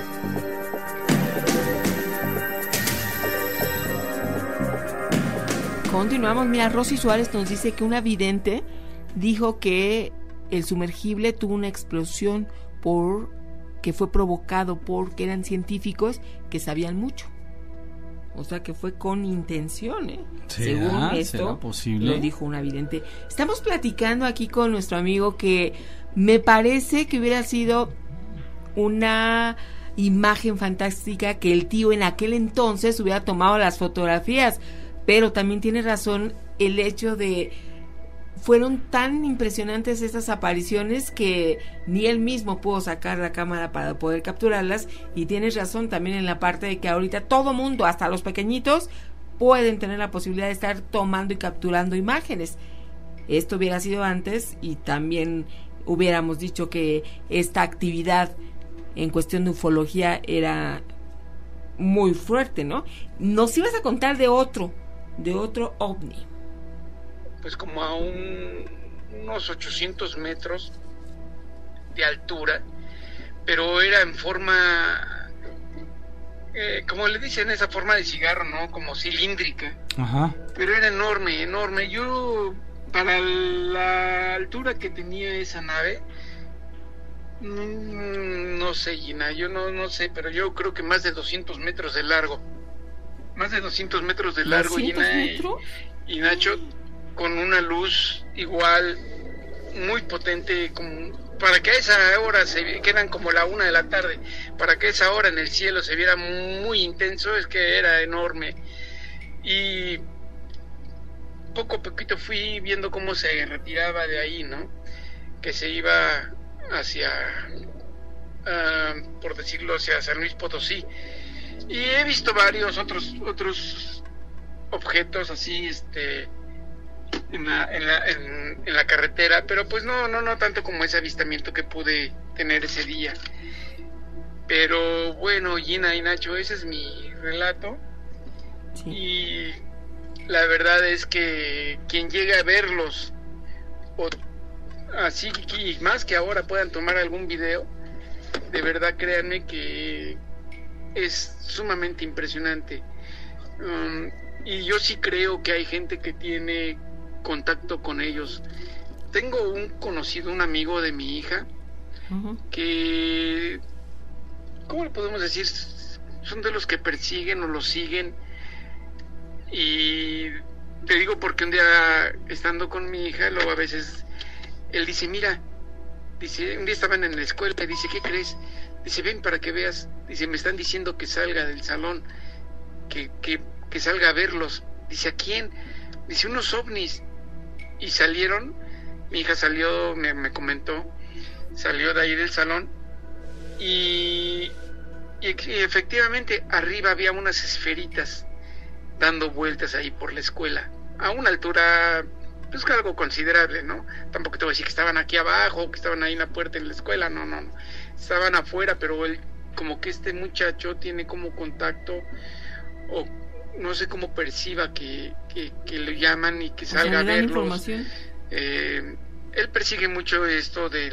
Continuamos. Mira, Rosy Suárez nos dice que una vidente dijo que el sumergible tuvo una explosión que fue provocado porque eran científicos que sabían mucho. O sea que fue con intención, ¿eh? Según esto, lo dijo una vidente. Estamos platicando aquí con nuestro amigo que me parece que hubiera sido una imagen fantástica que el tío en aquel entonces hubiera tomado las fotografías, pero también tiene razón el hecho de fueron tan impresionantes estas apariciones que ni él mismo pudo sacar la cámara para poder capturarlas. Y tienes razón también en la parte de que ahorita todo mundo, hasta los pequeñitos, pueden tener la posibilidad de estar tomando y capturando imágenes. Esto hubiera sido antes y también hubiéramos dicho que esta actividad en cuestión de ufología era muy fuerte, ¿no? Nos ibas a contar de otro ovni. Pues como a unos 800 metros de altura, pero era en forma, como le dicen, esa forma de cigarro, ¿no? Como cilíndrica. Ajá. Pero era enorme. Yo, para la altura que tenía esa nave, No sé, Gina, yo no sé, pero yo creo que más de 200 metros de largo. Más de 200 metros de largo, Gina. Y Nacho, con una luz igual, muy potente, como para que a esa hora quedan como la 1 de la tarde, para que a esa hora en el cielo se viera muy intenso, es que era enorme. Y poco a poquito fui viendo cómo se retiraba de ahí, ¿no? Que se iba hacia, por decirlo, hacia San Luis Potosí. Y he visto varios otros objetos así, en la carretera, pero pues no tanto como ese avistamiento que pude tener ese día. Pero bueno, Gina y Nacho, ese es mi relato. Sí. Y la verdad es que quien llegue a verlos, o así y más que ahora puedan tomar algún video, de verdad créanme que es sumamente impresionante. Y yo sí creo que hay gente que tiene contacto con ellos. Tengo un conocido, un amigo de mi hija, que, ¿cómo le podemos decir? Son de los que persiguen o los siguen. Y te digo porque un día estando con mi hija, luego a veces él dice, mira, dice, un día estaban en la escuela y dice, ¿qué crees? Dice, ven para que veas. Dice, me están diciendo que salga del salón, que salga a verlos. Dice, ¿a quién? Dice, unos ovnis. Y salieron, mi hija salió, me comentó, salió de ahí del salón y efectivamente arriba había unas esferitas dando vueltas ahí por la escuela, a una altura, pues algo considerable, ¿no? Tampoco te voy a decir que estaban aquí abajo, que estaban ahí en la puerta de la escuela, no, estaban afuera, pero él, como que este muchacho tiene como contacto, o no sé cómo perciba que le llaman y que salga a verlos. Él persigue mucho esto de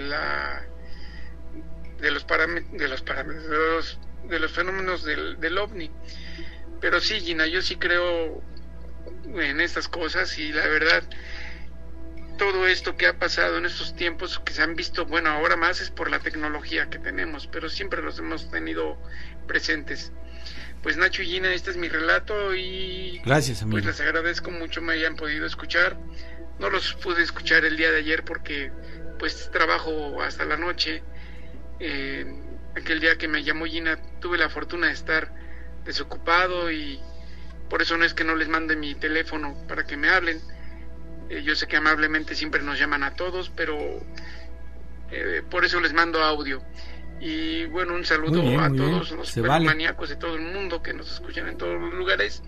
los fenómenos del ovni. Pero sí, Gina, yo sí creo en estas cosas y la verdad, todo esto que ha pasado en estos tiempos que se han visto, bueno, ahora más es por la tecnología que tenemos, pero siempre los hemos tenido presentes. Pues Nacho y Gina, este es mi relato y gracias, amigo. Pues les agradezco mucho me hayan podido escuchar. No los pude escuchar el día de ayer porque pues trabajo hasta la noche. Aquel día que me llamó Gina tuve la fortuna de estar desocupado y por eso no es que no les mande mi teléfono para que me hablen. Yo sé que amablemente siempre nos llaman a todos, pero por eso les mando audio. Y bueno, un saludo a todos los maníacos de todo el mundo que nos escuchan en todos los lugares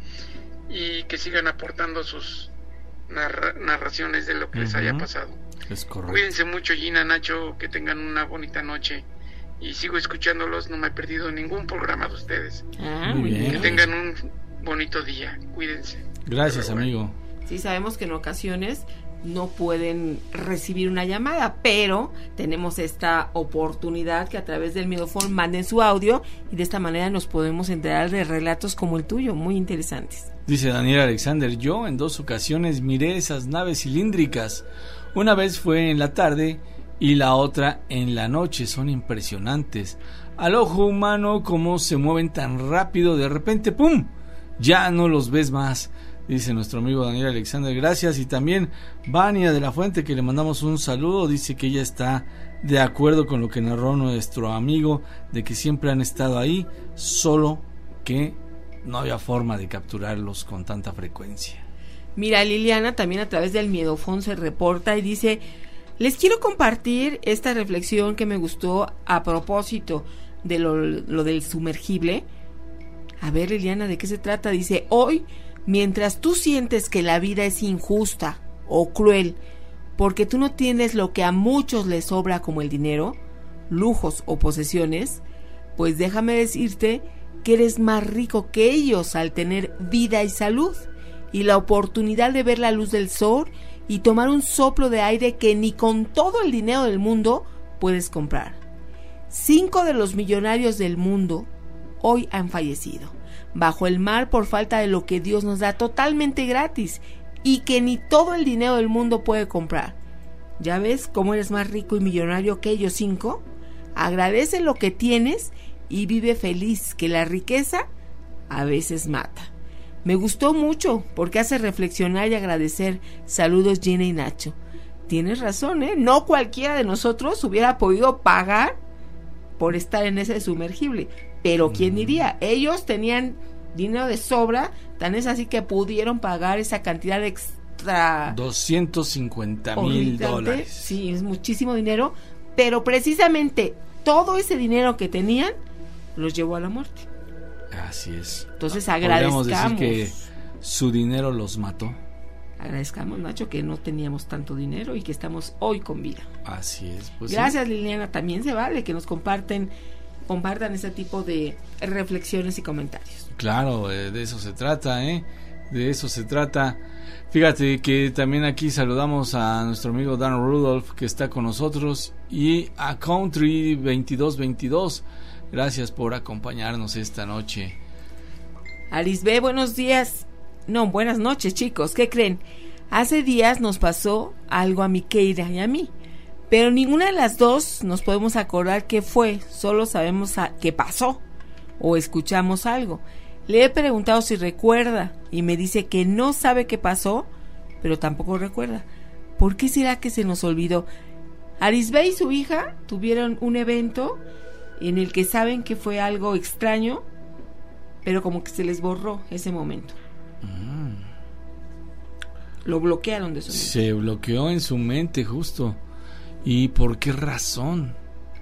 y que sigan aportando sus narraciones de lo que les haya pasado. Es correcto. Cuídense mucho, Gina, Nacho, que tengan una bonita noche y sigo escuchándolos, no me he perdido ningún programa de ustedes. Muy bien. Que tengan un bonito día, cuídense. Gracias, amigo. Sí, sabemos que en ocasiones no pueden recibir una llamada, pero tenemos esta oportunidad que a través del Midofón manden su audio y de esta manera nos podemos enterar de relatos como el tuyo, muy interesantes. Dice Daniel Alexander, yo en 2 ocasiones miré esas naves cilíndricas, una vez fue en la tarde y la otra en la noche, son impresionantes. Al ojo humano cómo se mueven tan rápido, de repente ¡pum!, ya no los ves más. Dice nuestro amigo Daniel Alexander, gracias. Y también Vania de la Fuente, que le mandamos un saludo, dice que ella está de acuerdo con lo que narró nuestro amigo, de que siempre han estado ahí, solo que no había forma de capturarlos con tanta frecuencia. Mira, Liliana también a través del Miedofón se reporta y dice, les quiero compartir esta reflexión que me gustó a propósito de lo del sumergible. A ver, Liliana, ¿de qué se trata? Dice, hoy, mientras tú sientes que la vida es injusta o cruel porque tú no tienes lo que a muchos les sobra como el dinero, lujos o posesiones, pues déjame decirte que eres más rico que ellos al tener vida y salud y la oportunidad de ver la luz del sol y tomar un soplo de aire que ni con todo el dinero del mundo puedes comprar. 5 de los millonarios del mundo hoy han fallecido bajo el mar por falta de lo que Dios nos da totalmente gratis y que ni todo el dinero del mundo puede comprar. ¿Ya ves cómo eres más rico y millonario que ellos 5? Agradece lo que tienes y vive feliz, que la riqueza a veces mata. Me gustó mucho porque hace reflexionar y agradecer. Saludos, Gina y Nacho. Tienes razón, no cualquiera de nosotros hubiera podido pagar por estar en ese sumergible, pero ¿quién diría? Ellos tenían dinero de sobra, tan es así que pudieron pagar esa cantidad extra. $250,000. Sí, es muchísimo dinero, pero precisamente todo ese dinero que tenían los llevó a la muerte. Así es. Entonces agradezcamos. Podríamos decir que su dinero los mató. Agradezcamos, Nacho, que no teníamos tanto dinero y que estamos hoy con vida. Así es. Pues gracias, sí. Liliana, también se vale que nos compartan ese tipo de reflexiones y comentarios. Claro, de eso se trata, de eso se trata. Fíjate que también aquí saludamos a nuestro amigo Dan Rudolph, que está con nosotros, y a Country 2222. Gracias por acompañarnos esta noche. Arisbe, buenos días. No, buenas noches, chicos. ¿Qué creen? Hace días nos pasó algo a Miqueira y a mí, pero ninguna de las dos nos podemos acordar qué fue. Solo sabemos qué pasó o escuchamos algo. Le he preguntado si recuerda y me dice que no sabe qué pasó, pero tampoco recuerda. ¿Por qué será que se nos olvidó? Arisbe y su hija tuvieron un evento en el que saben que fue algo extraño, pero como que se les borró ese momento. Lo bloquearon de su mente. Se bloqueó en su mente, justo. ¿Y por qué razón?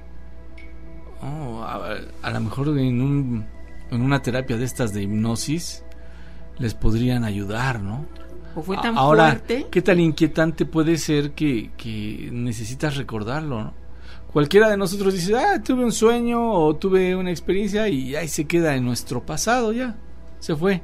A lo mejor en una terapia de estas de hipnosis les podrían ayudar, ¿no? ¿O fue tan Ahora, fuerte? ¿qué tan inquietante puede ser que necesitas recordarlo, ¿no? Cualquiera de nosotros dice, tuve un sueño o tuve una experiencia y ahí se queda en nuestro pasado, ya, se fue.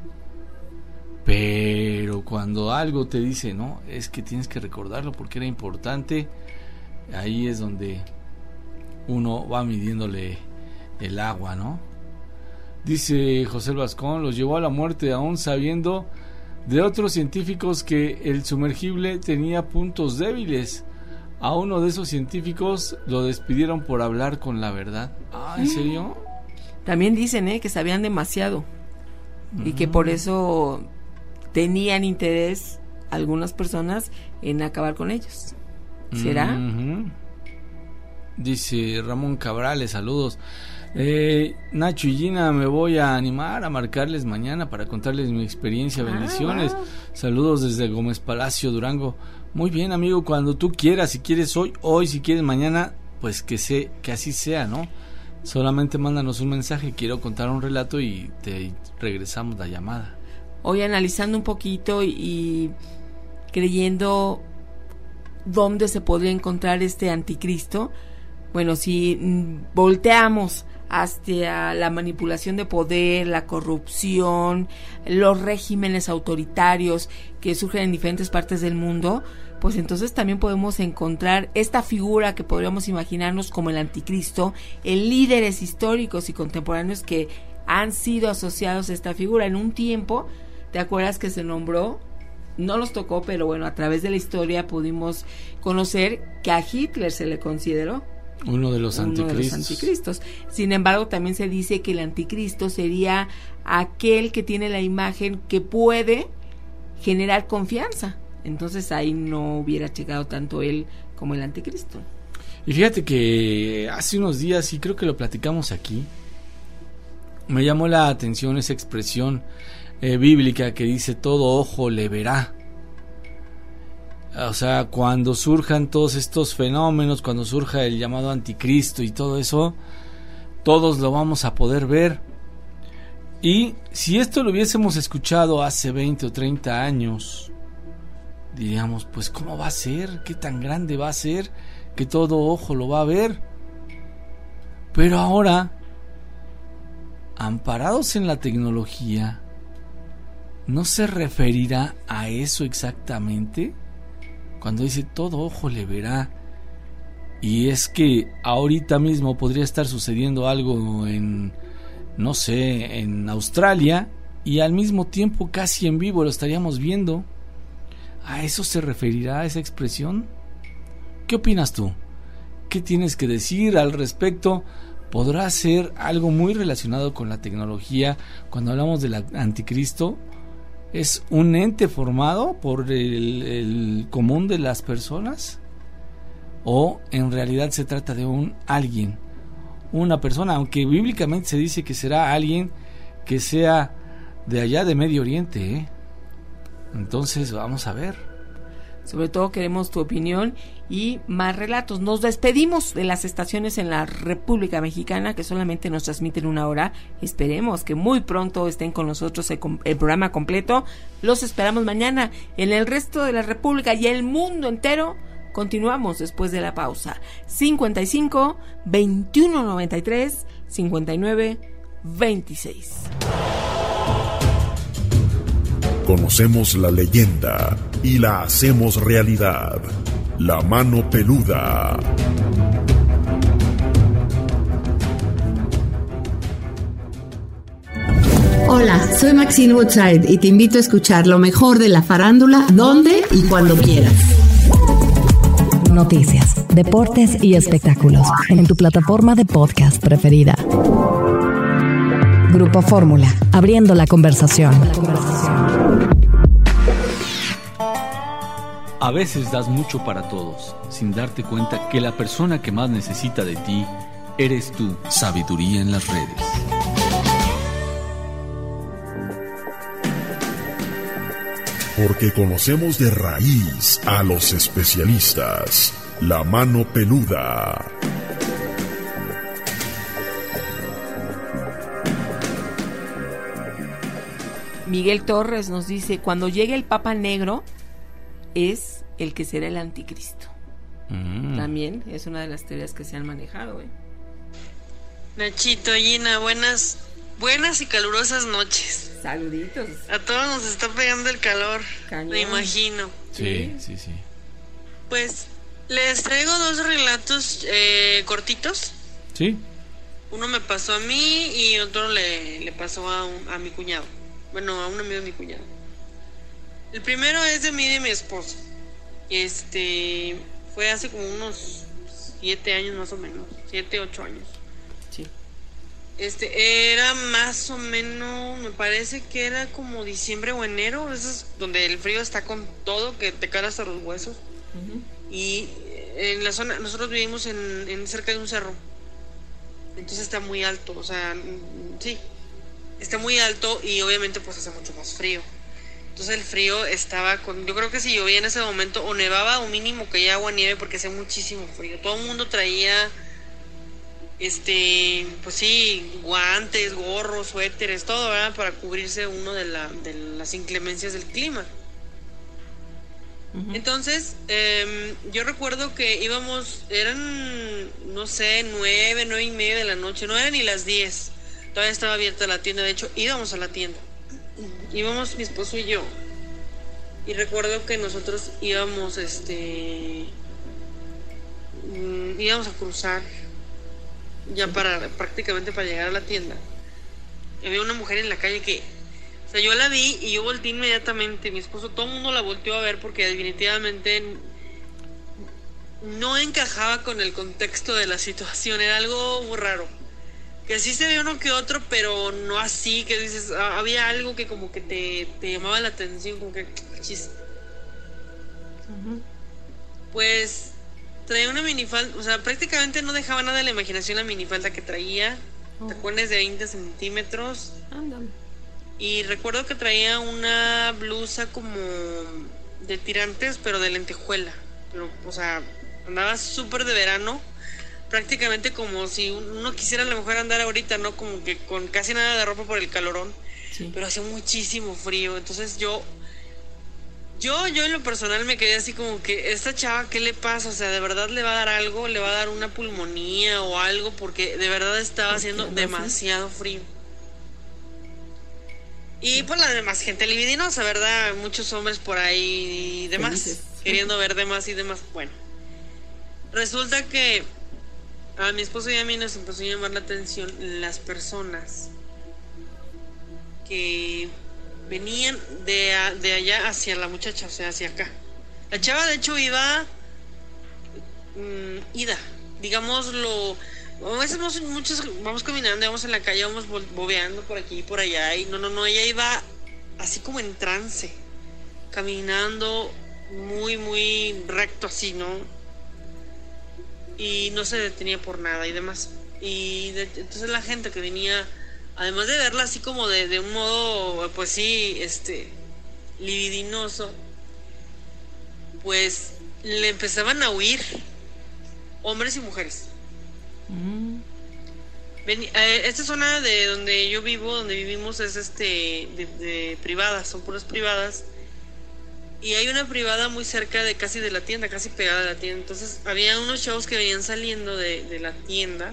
Pero cuando algo te dice, no, es que tienes que recordarlo porque era importante, ahí es donde uno va midiéndole el agua, ¿no? Dice José Vascón, los llevó a la muerte aún sabiendo de otros científicos que el sumergible tenía puntos débiles. A uno de esos científicos lo despidieron por hablar con la verdad. ¿En serio? También dicen que sabían demasiado y que por eso tenían interés algunas personas en acabar con ellos. ¿Será? Dice Ramón Cabrales, saludos. Nacho y Gina, me voy a animar a marcarles mañana para contarles mi experiencia. Bendiciones. Wow. Saludos desde Gómez Palacio, Durango. Muy bien, amigo, cuando tú quieras, si quieres hoy, si quieres mañana, pues que así sea, ¿no? Solamente mándanos un mensaje, quiero contar un relato y te regresamos la llamada. Hoy analizando un poquito y creyendo dónde se podría encontrar este anticristo. Bueno, si volteamos hacia la manipulación de poder, la corrupción, los regímenes autoritarios que surgen en diferentes partes del mundo, pues entonces también podemos encontrar esta figura que podríamos imaginarnos como el anticristo en líderes históricos y contemporáneos que han sido asociados a esta figura. En un tiempo, ¿te acuerdas que se nombró? No los tocó, pero bueno, a través de la historia pudimos conocer que a Hitler se le consideró uno de los anticristos. Sin embargo, también se dice que el anticristo sería aquel que tiene la imagen que puede generar confianza. Entonces ahí no hubiera llegado tanto él como el anticristo. Y fíjate que hace unos días, y creo que lo platicamos aquí, me llamó la atención esa expresión bíblica que dice todo ojo le verá. O sea, cuando surjan todos estos fenómenos, cuando surja el llamado anticristo y todo eso, todos lo vamos a poder ver. Y si esto lo hubiésemos escuchado hace 20 o 30 años, diríamos, pues ¿cómo va a ser? ¿Qué tan grande va a ser que todo ojo lo va a ver? Pero ahora, amparados en la tecnología, ¿no se referirá a eso exactamente? Cuando dice todo ojo le verá. Y es que ahorita mismo podría estar sucediendo algo en, no sé, en Australia, y al mismo tiempo casi en vivo lo estaríamos viendo. ¿A eso se referirá esa expresión? ¿Qué opinas tú? ¿qué tienes que decir al respecto? ¿Podrá ser algo muy relacionado con la tecnología? Cuando hablamos del anticristo, ¿es un ente formado por el común de las personas? ¿O en realidad se trata de un alguien, una persona? Aunque bíblicamente se dice que será alguien que sea de allá de Medio Oriente, ¿eh? Entonces vamos a ver. Sobre todo queremos tu opinión y más relatos. Nos despedimos de las estaciones en la República Mexicana que solamente nos transmiten 1 hora. Esperemos que muy pronto estén con nosotros el programa completo. Los esperamos mañana. En el resto de la República y el mundo entero continuamos después de la pausa. 55 21 93 59 26. Conocemos la leyenda y la hacemos realidad. La mano peluda. Hola, soy Maxine Woodside y te invito a escuchar lo mejor de la farándula donde y cuando quieras. Noticias, deportes y espectáculos en tu plataforma de podcast preferida. Grupo Fórmula, abriendo la conversación. A veces das mucho para todos, sin darte cuenta que la persona que más necesita de ti eres tú. Sabiduría en las redes. Porque conocemos de raíz a los especialistas. La mano peluda. Miguel Torres nos dice, cuando llegue el Papa Negro, es el que será el anticristo. También es una de las teorías que se han manejado. Nachito, Gina, buenas y calurosas noches. Saluditos. A todos nos está pegando el calor, Cañón. me imagino. Sí. Pues les traigo 2 relatos cortitos. Sí. Uno me pasó a mí y otro le pasó a mi cuñado. Bueno, a un amigo de mi cuñado. El primero es de mí y de mi esposo. Fue hace como unos 7 años más o menos. 7, 8 años. Sí. Era más o menos, me parece que era como diciembre o enero. Eso es donde el frío está con todo, que te cala hasta los huesos. Uh-huh. Y en la zona, nosotros vivimos en cerca de un cerro. Entonces está muy alto, o sea, sí. Está muy alto y obviamente pues hace mucho más frío. Entonces el frío estaba yo creo que si llovía en ese momento o nevaba o mínimo caía agua nieve porque hacía muchísimo frío. Todo el mundo traía pues sí, guantes, gorros, suéteres, todo, ¿verdad? Para cubrirse uno de las inclemencias del clima. Uh-huh. Entonces, yo recuerdo que íbamos, eran, no sé, 9:30 de la noche, no eran ni las 10. Todavía estaba abierta la tienda, de hecho íbamos a la tienda. Íbamos mi esposo y yo. Y recuerdo que nosotros íbamos íbamos a cruzar ya prácticamente para llegar a la tienda. Y había una mujer en la calle que, o sea, yo la vi y yo volteé inmediatamente. Mi esposo, todo el mundo la volteó a ver porque definitivamente no encajaba con el contexto de la situación. Era algo muy raro. Que sí se ve uno que otro, pero no así, que dices, había algo que como que te llamaba la atención, como que chis. Uh-huh. Pues traía una minifalda, o sea, prácticamente no dejaba nada de la imaginación la minifalda que traía, tacones de 20 centímetros. Y recuerdo que traía una blusa como de tirantes, pero de lentejuela. Pero, o sea, andaba súper de verano. Prácticamente como si uno quisiera a lo mejor andar ahorita, ¿no? Como que con casi nada de ropa por el calorón. Sí. Pero hacía muchísimo frío. Entonces yo en lo personal me quedé así como que, ¿esta chava qué le pasa? O sea, ¿de verdad le va a dar algo? ¿Le va a dar una pulmonía o algo? Porque de verdad estaba haciendo demasiado frío. Y pues la demás gente libidinosa, ¿verdad? Muchos hombres por ahí y demás, queriendo ver demás y demás. Bueno, resulta que a mi esposo y a mí nos empezó a llamar la atención las personas que venían de allá hacia la muchacha, o sea, hacia acá. La chava de hecho iba ida, digámoslo, a veces muchos vamos caminando, vamos en la calle, vamos bobeando por aquí y por allá, y no, ella iba así como en trance, caminando muy recto así, ¿no? Y no se detenía por nada y demás. Y entonces la gente que venía, además de verla así como de un modo, pues sí, libidinoso, pues le empezaban a huir, hombres y mujeres. Esta zona de donde yo vivo, donde vivimos, es de privadas, son puras privadas. Y hay una privada muy cerca de casi de la tienda, casi pegada a la tienda. Entonces había unos chavos que venían saliendo de la tienda,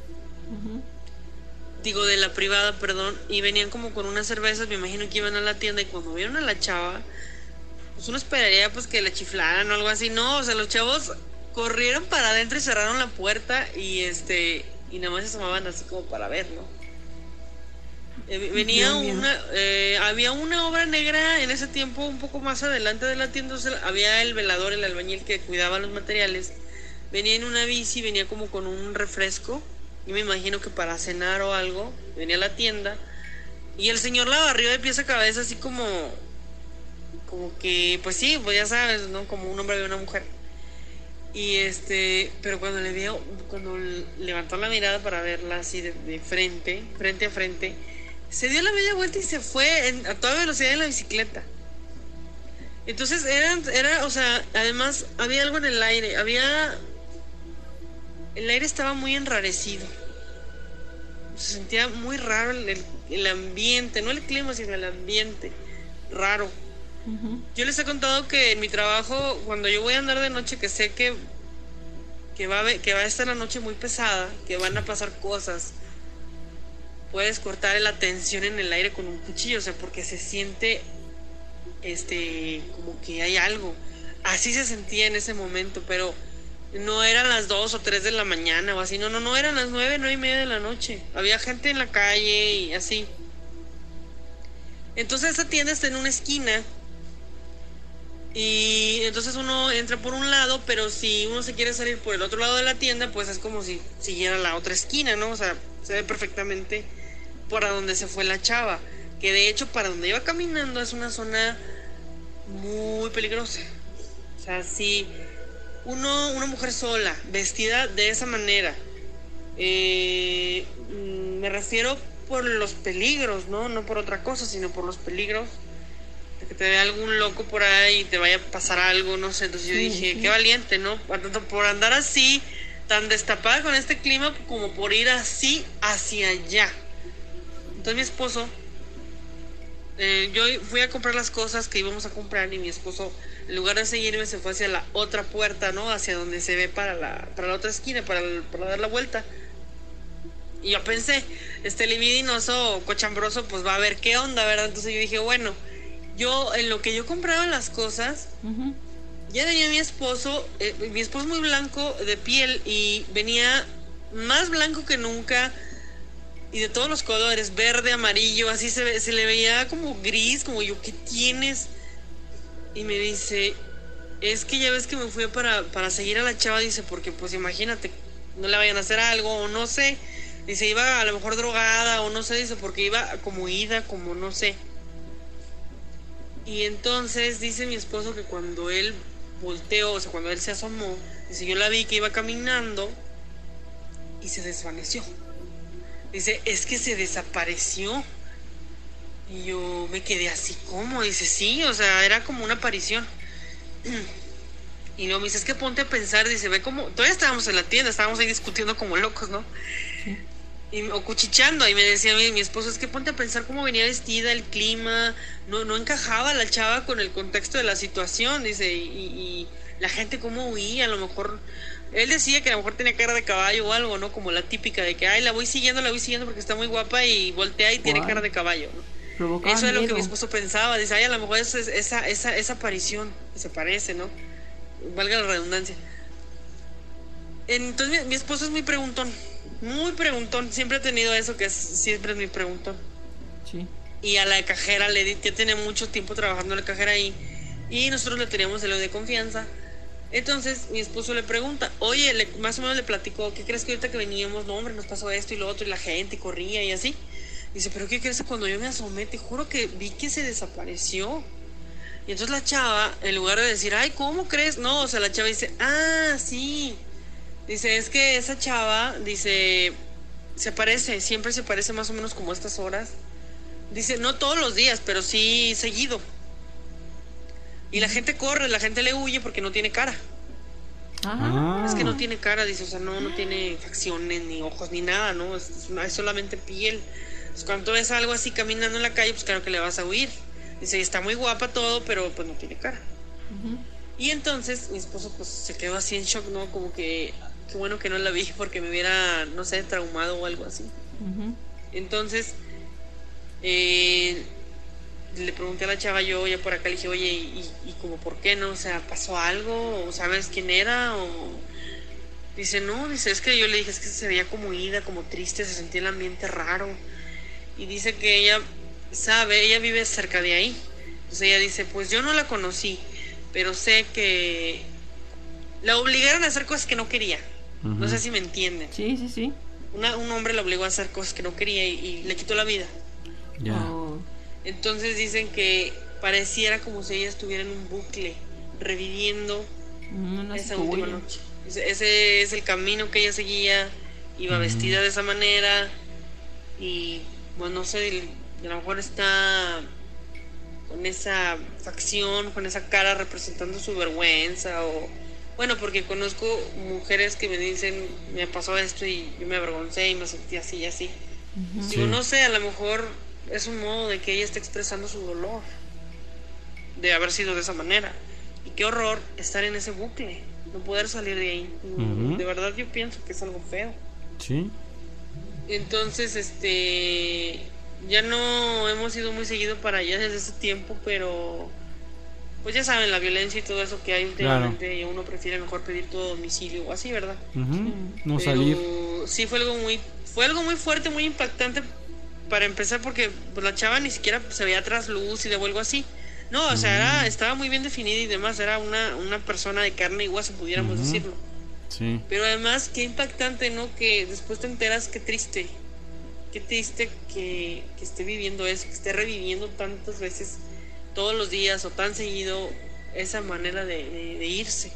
digo de la privada, perdón, y venían como con unas cervezas, me imagino que iban a la tienda, y cuando vieron a la chava, pues uno esperaría pues que la chiflaran o algo así. No, o sea, los chavos corrieron para adentro y cerraron la puerta y y nada más se asomaban así como para ver, ¿no? Había una obra negra en ese tiempo, un poco más adelante de la tienda. O sea, había el velador, el albañil que cuidaba los materiales. Venía en una bici, venía como con un refresco, yo me imagino que para cenar o algo. Venía a la tienda y el señor la barrió de pies a cabeza, así como que, pues sí, pues ya sabes, ¿no? Como un hombre ve a una mujer. Y pero cuando levantó la mirada para verla así de frente a frente, se dio la media vuelta y se fue a toda velocidad en la bicicleta. Entonces o sea, además había algo en el aire, el aire estaba muy enrarecido, se sentía muy raro el ambiente, no el clima, sino el ambiente raro. Yo les he contado que en mi trabajo, cuando yo voy a andar de noche, que sé que va a estar la noche muy pesada, que van a pasar cosas, puedes cortar la tensión en el aire con un cuchillo, o sea, porque se siente como que hay algo. Así se sentía en ese momento, pero no eran las 2 o 3 de la mañana o así, no eran las 9:30 de la noche. Había gente en la calle y así. Entonces esa tienda está en una esquina. Y entonces uno entra por un lado, pero si uno se quiere salir por el otro lado de la tienda, pues es como si siguiera la otra esquina, ¿no? O sea, se ve perfectamente para donde se fue la chava. Que de hecho, para donde iba caminando es una zona muy peligrosa. O sea, si una mujer sola, vestida de esa manera, me refiero por los peligros, ¿no? No por otra cosa, sino por los peligros. Que te vea algún loco por ahí y te vaya a pasar algo, no sé. Entonces yo dije, qué valiente, ¿no? Tanto por andar así, tan destapada con este clima, como por ir así hacia allá. Entonces mi esposo, yo fui a comprar las cosas que íbamos a comprar, y mi esposo, en lugar de seguirme, se fue hacia la otra puerta, ¿no? Hacia donde se ve para la otra esquina, para dar la vuelta. Y yo pensé, libidinoso, cochambroso, pues va a ver qué onda, ¿verdad? Entonces yo dije, bueno, en lo que yo compraba las cosas, ya venía mi esposo es muy blanco de piel, y venía más blanco que nunca, y de todos los colores, verde, amarillo, así se le veía como gris, como yo, ¿qué tienes? Y me dice, es que ya ves que me fui para seguir a la chava, dice, porque pues imagínate, no le vayan a hacer algo, o no sé, dice, iba a lo mejor drogada, o no sé, dice, porque iba como no sé. Y entonces dice mi esposo que cuando él volteó, o sea, cuando él se asomó, dice, yo la vi que iba caminando y se desvaneció. Dice, es que se desapareció. Y yo me quedé así, ¿cómo? Dice, sí, o sea, era como una aparición. Y luego me dice, es que ponte a pensar, dice, ve cómo, todavía estábamos en la tienda, estábamos ahí discutiendo como locos, ¿no? Sí. O cuchicheando, y me decía mi esposo, es que ponte a pensar cómo venía vestida, el clima, no encajaba la chava con el contexto de la situación, dice, y la gente cómo huía, a lo mejor, él decía que a lo mejor tenía cara de caballo o algo, ¿no? Como la típica de que, ay, la voy siguiendo porque está muy guapa, y voltea y tiene cara de caballo, ¿no? Eso es lo que mi esposo pensaba, dice, ay, a lo mejor es esa aparición que se parece, ¿no? Valga la redundancia. Entonces mi esposo es muy preguntón, siempre ha tenido eso, que siempre es muy preguntón. Sí. Y a la cajera ya tiene mucho tiempo trabajando en la cajera ahí, y nosotros le teníamos el de confianza, Entonces mi esposo le pregunta, oye, más o menos le platicó, ¿qué crees que ahorita que veníamos? No, hombre, nos pasó esto y lo otro, y la gente corría y así. Dice, ¿pero qué crees? Cuando yo me asomé, te juro que vi que se desapareció. Y entonces la chava, en lugar de decir, ay, ¿cómo crees? No, o sea, la chava dice, ah, sí. Dice, es que esa chava, dice, siempre se aparece más o menos como a estas horas. Dice, no todos los días, pero sí seguido. Y la gente corre, la gente le huye porque no tiene cara. Es que no tiene cara, dice, o sea, no tiene facciones, ni ojos, ni nada, ¿no? Es solamente piel. Pues cuando ves algo así caminando en la calle, pues claro que le vas a huir. Dice, está muy guapa todo, pero pues no tiene cara. Y entonces mi esposo pues se quedó así en shock, ¿no? Como que qué bueno que no la vi porque me hubiera, no sé, traumado o algo así. Entonces le pregunté a la chava, yo ya por acá le dije, oye, y como por qué, ¿no? O sea, ¿pasó algo? ¿O sabes quién era? O dice, no, dice, es que yo le dije, es que se veía como ida, como triste, se sentía el ambiente raro. Y dice que ella sabe, ella vive cerca de ahí. Entonces ella dice, pues yo no la conocí, pero sé que la obligaron a hacer cosas que no quería. No sé si me entienden. Sí. Un hombre la obligó a hacer cosas que no quería y le quitó la vida. Entonces dicen que pareciera como si ella estuviera en un bucle, reviviendo esa última noche. Ese es el camino que ella seguía, iba vestida de esa manera y, bueno, no sé, a lo mejor está con esa facción, con esa cara representando su vergüenza o... Bueno, porque conozco mujeres que me dicen, me pasó esto y yo me avergoncé y me sentí así y así. Digo, no sé, a lo mejor es un modo de que ella esté expresando su dolor de haber sido de esa manera. Y qué horror estar en ese bucle, no poder salir de ahí. De verdad yo pienso que es algo feo. Sí. Entonces, ya no hemos ido muy seguido para allá desde ese tiempo, pero pues ya saben, la violencia y todo eso que hay últimamente, y uno prefiere mejor pedir todo domicilio o así, ¿verdad? No salir. Sí, fue algo muy fuerte, muy impactante para empezar, porque pues, la chava ni siquiera se veía traslúcida o algo así. No, o sea, estaba muy bien definida y demás, era una persona de carne y hueso, pudiéramos decirlo. Sí. Pero además, qué impactante, ¿no? Que después te enteras, qué triste que esté viviendo eso, que esté reviviendo tantas veces, todos los días o tan seguido, esa manera de irse.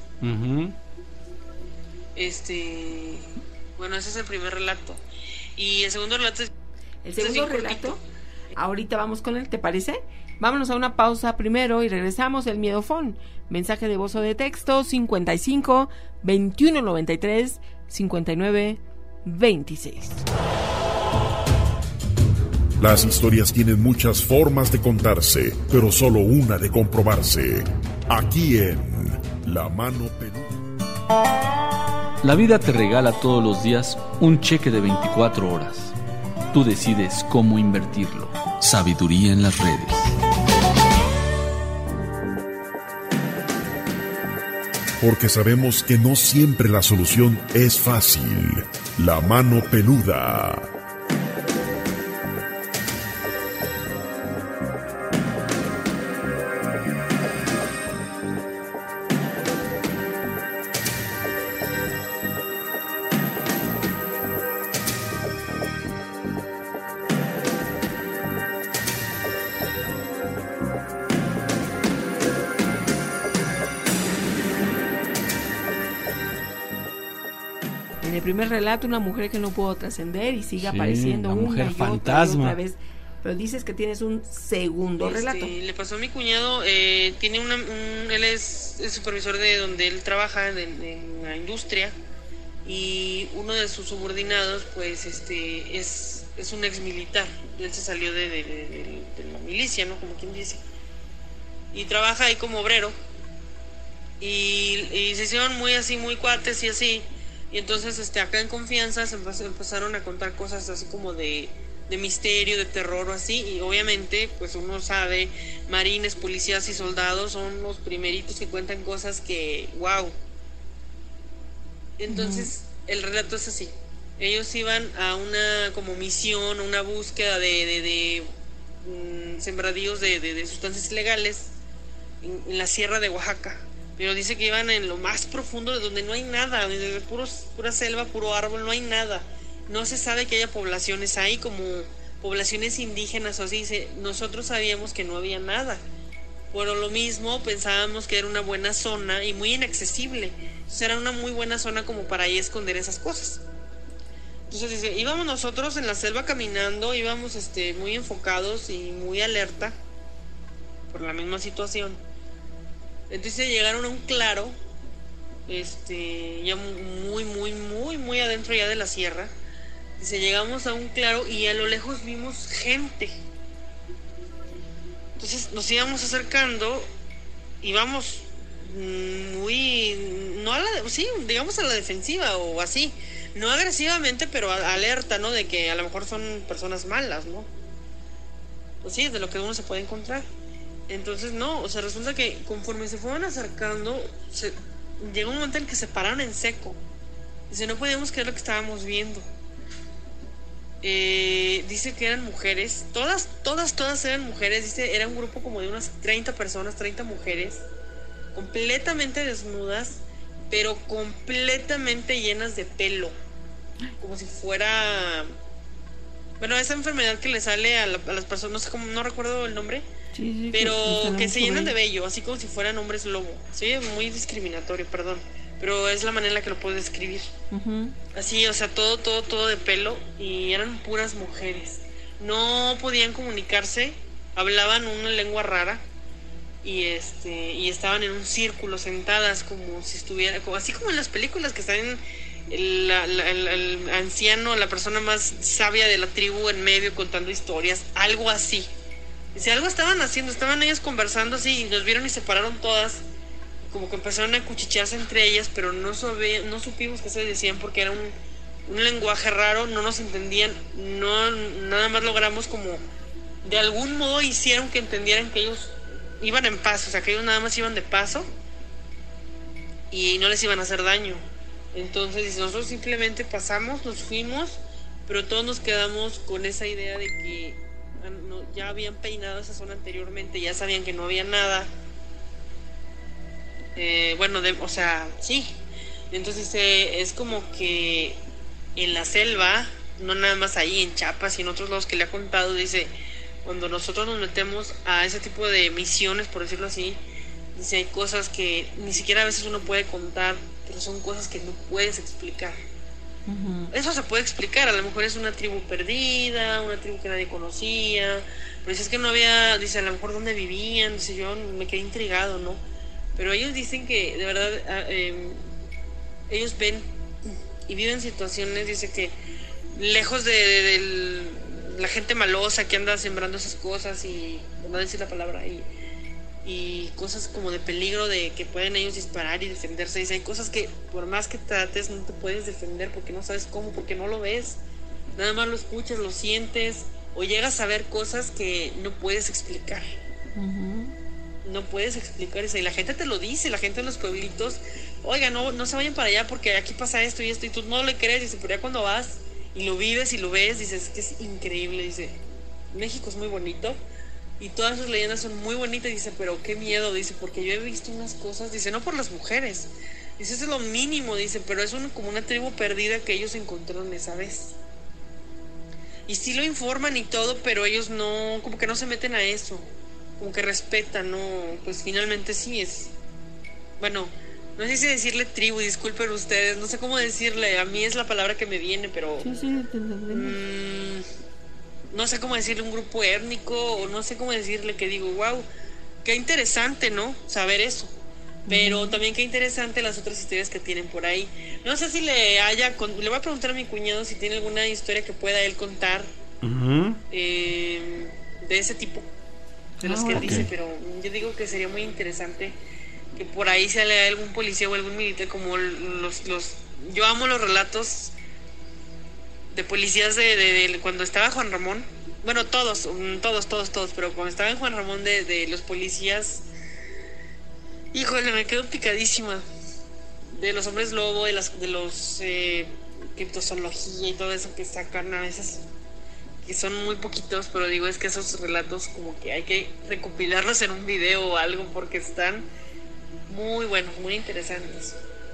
Bueno, ese es el primer relato. Y el segundo relato es... El segundo relato, ahorita vamos con él, ¿te parece? Vámonos a una pausa primero y regresamos. El Miedofón, mensaje de voz o de texto 55 21 93 59 26. Las historias tienen muchas formas de contarse, pero solo una de comprobarse. Aquí en La Mano Peluda. La vida te regala todos los días un cheque de 24 horas. Tú decides cómo invertirlo. Sabiduría en las redes. Porque sabemos que no siempre la solución es fácil. La Mano Peluda. En el primer relato, una mujer que no pudo trascender y sigue apareciendo una mujer y fantasma. otra vez. Pero dices que tienes un segundo relato. Le pasó a mi cuñado, tiene él es el supervisor de donde él trabaja en la industria, y uno de sus subordinados pues es un ex militar. Él se salió de la milicia, ¿no? Como quien dice, y trabaja ahí como obrero, y se hicieron muy cuates y así. Y entonces acá en confianza se empezaron a contar cosas así como de misterio, de terror o así. Y obviamente pues uno sabe, marines, policías y soldados son los primeritos que cuentan cosas que wow. Entonces el relato es así: ellos iban a una como misión, una búsqueda de sembradíos de sustancias ilegales en la sierra de Oaxaca, pero dice que iban en lo más profundo de donde no hay nada, desde pura selva, puro árbol, no hay nada. No se sabe que haya poblaciones ahí, como poblaciones indígenas o así. Dice, nosotros sabíamos que no había nada. Por lo mismo pensábamos que era una buena zona y muy inaccesible. Entonces era una muy buena zona como para ahí esconder esas cosas. Entonces dice, íbamos nosotros en la selva caminando, íbamos muy enfocados y muy alerta por la misma situación. Entonces llegaron a un claro, ya muy adentro ya de la sierra. Dice, llegamos a un claro y a lo lejos vimos gente. Entonces nos íbamos acercando, íbamos digamos a la defensiva o así, no agresivamente, pero alerta, ¿no? De que a lo mejor son personas malas, ¿no? Pues sí, de lo que uno se puede encontrar. Entonces no, o sea, resulta que conforme se fueron acercando, llegó un momento en que se pararon en seco. Dice, no podíamos creer lo que estábamos viendo. Dice que eran mujeres, todas eran mujeres. Dice, era un grupo como de unas 30 personas, 30 mujeres, completamente desnudas, pero completamente llenas de pelo, como si fuera, bueno, esa enfermedad que le sale a las personas, no sé cómo, no recuerdo el nombre, sí, pero que se llenan de vello, así como si fueran hombres lobo. Sí, muy discriminatorio, perdón, pero es la manera en la que lo puedo describir. Así, o sea, todo de pelo, y eran puras mujeres. No podían comunicarse, hablaban una lengua rara, y estaban en un círculo sentadas como si estuvieran, así como en las películas que están el anciano, la persona más sabia de la tribu en medio contando historias, algo así. Dice, algo estaban haciendo, estaban ellas conversando así, y nos vieron y se pararon todas, como que empezaron a cuchichearse entre ellas, pero no supimos qué se decían porque era un lenguaje raro, no nos entendían, nada más logramos como de algún modo hicieron que entendieran que ellos iban en paso, o sea, que ellos nada más iban de paso y no les iban a hacer daño. Entonces nosotros simplemente pasamos, nos fuimos, pero todos nos quedamos con esa idea de que ya habían peinado esa zona anteriormente, ya sabían que no había nada. O sea, sí. Entonces es como que en la selva, no nada más ahí en Chiapas y en otros lados que le ha contado, dice, cuando nosotros nos metemos a ese tipo de misiones, por decirlo así, dice, hay cosas que ni siquiera a veces uno puede contar, pero son cosas que no puedes explicar. Eso se puede explicar, a lo mejor es una tribu perdida, una tribu que nadie conocía, pero dice, es que no había, dice, a lo mejor dónde vivían, dice, yo me quedé intrigado, ¿no? Pero ellos dicen que de verdad ellos ven y viven situaciones, dice que lejos de la gente malosa que anda sembrando esas cosas y no decir la palabra y cosas como de peligro, de que pueden ellos disparar y defenderse. Dice, hay cosas que por más que trates no te puedes defender porque no sabes cómo, porque no lo ves, nada más lo escuchas, lo sientes, o llegas a ver cosas que no puedes explicar. No puedes explicar eso, y la gente te lo dice, la gente en los pueblitos, oiga, no se vayan para allá porque aquí pasa esto y esto, y tú no le crees, dice, pero ya cuando vas y lo vives y lo ves, dices, es que es increíble, dice, México es muy bonito y todas sus leyendas son muy bonitas, dice, pero qué miedo, dice, porque yo he visto unas cosas, dice, no por las mujeres, dice, eso es lo mínimo, dice, pero es como una tribu perdida que ellos encontraron esa vez. Y sí lo informan y todo, pero ellos no, como que no se meten a eso, como que respetan, ¿no? Pues finalmente sí es, bueno, no sé si decirle tribu, disculpen ustedes, no sé cómo decirle, a mí es la palabra que me viene, pero sí, te entendemos. No sé cómo decirle un grupo étnico, o no sé cómo decirle, que digo, wow, qué interesante, ¿no? Saber eso, pero también qué interesante las otras historias que tienen por ahí. No sé si le voy a preguntar a mi cuñado si tiene alguna historia que pueda él contar de ese tipo, de los que él dice, pero yo digo que sería muy interesante que por ahí sale algún policía o algún militar, como yo amo los relatos de policías de cuando estaba Juan Ramón, bueno, todos, pero cuando estaba en Juan Ramón de los policías, híjole, me quedo picadísima, de los hombres lobo, de los criptozoología y todo eso que sacan a veces, que son muy poquitos, pero digo, es que esos relatos como que hay que recopilarlos en un video o algo, porque están muy buenos, muy interesantes.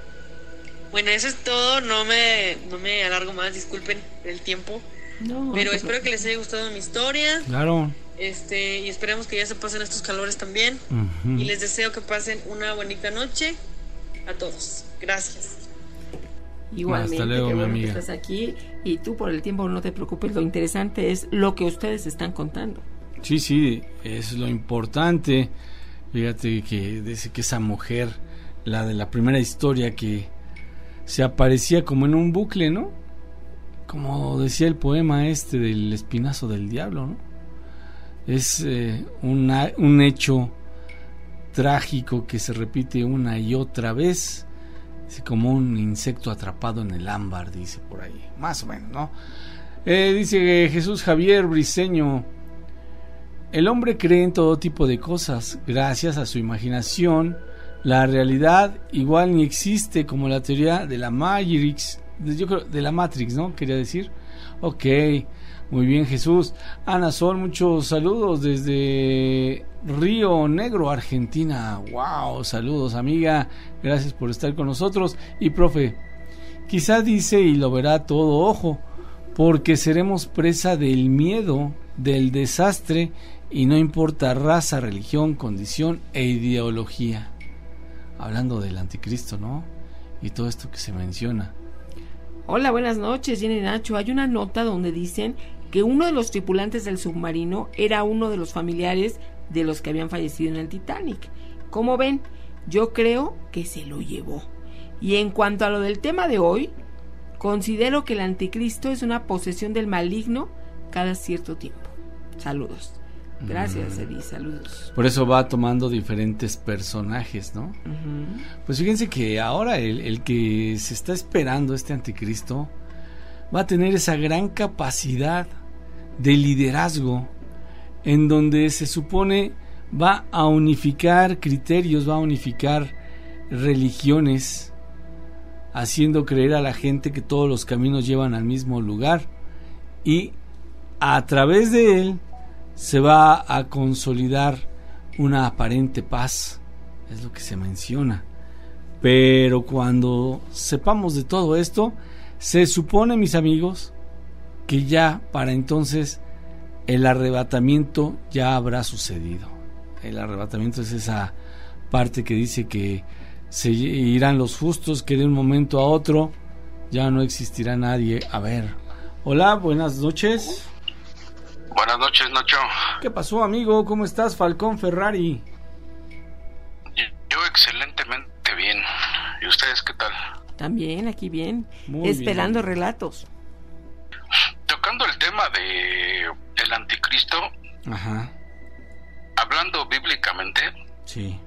Bueno, eso es todo, no me alargo más, disculpen el tiempo, pero espero que les haya gustado mi historia. Claro. Y esperemos que ya se pasen estos calores también. Y les deseo que pasen una bonita noche a todos. Gracias. Igualmente, hasta luego, qué bueno mi amiga. que estás aquí, y tú por el tiempo no te preocupes, lo interesante es lo que ustedes están contando. Sí, es lo importante. Fíjate que dice que esa mujer, la de la primera historia, que se aparecía como en un bucle, ¿no? Como decía el poema del espinazo del diablo, ¿no? Es un hecho trágico que se repite una y otra vez, es como un insecto atrapado en el ámbar, dice por ahí, más o menos, ¿no? Dice Jesús Javier Briceño: el hombre cree en todo tipo de cosas, gracias a su imaginación. La realidad igual ni existe, como la teoría de la Matrix, yo creo, de la Matrix, ¿no? Quería decir. Ok, muy bien, Jesús. Ana Sol, muchos saludos desde Río Negro, Argentina. Wow, saludos, amiga. Gracias por estar con nosotros. Y profe, quizá dice y lo verá todo ojo, porque seremos presa del miedo, del desastre, y no importa raza, religión, condición e ideología. Hablando del anticristo, ¿no? Y todo esto que se menciona. Hola, buenas noches, Jenny Nacho. Hay una nota donde dicen que uno de los tripulantes del submarino era uno de los familiares de los que habían fallecido en el Titanic. ¿Cómo ven? Yo creo que se lo llevó. Y en cuanto a lo del tema de hoy, considero que el anticristo es una posesión del maligno cada cierto tiempo. Saludos. Gracias, Edi, saludos. Por eso va tomando diferentes personajes, ¿no? Pues fíjense que ahora el que se está esperando, este anticristo, va a tener esa gran capacidad de liderazgo, en donde se supone va a unificar criterios, va a unificar religiones, haciendo creer a la gente que todos los caminos llevan al mismo lugar, y a través de él se va a consolidar una aparente paz, es lo que se menciona. Pero cuando sepamos de todo esto, se supone, mis amigos, que ya para entonces el arrebatamiento ya habrá sucedido. El arrebatamiento es esa parte que dice que se irán los justos, que de un momento a otro ya no existirá nadie. A ver, hola, buenas noches. Buenas noches, Nacho. ¿Qué pasó, amigo? ¿Cómo estás, Falcón Ferrari? Yo excelentemente bien. ¿Y ustedes qué tal? También, aquí bien. Muy esperando bien. relatos. Tocando el tema de el anticristo, Ajá. Hablando bíblicamente, sí,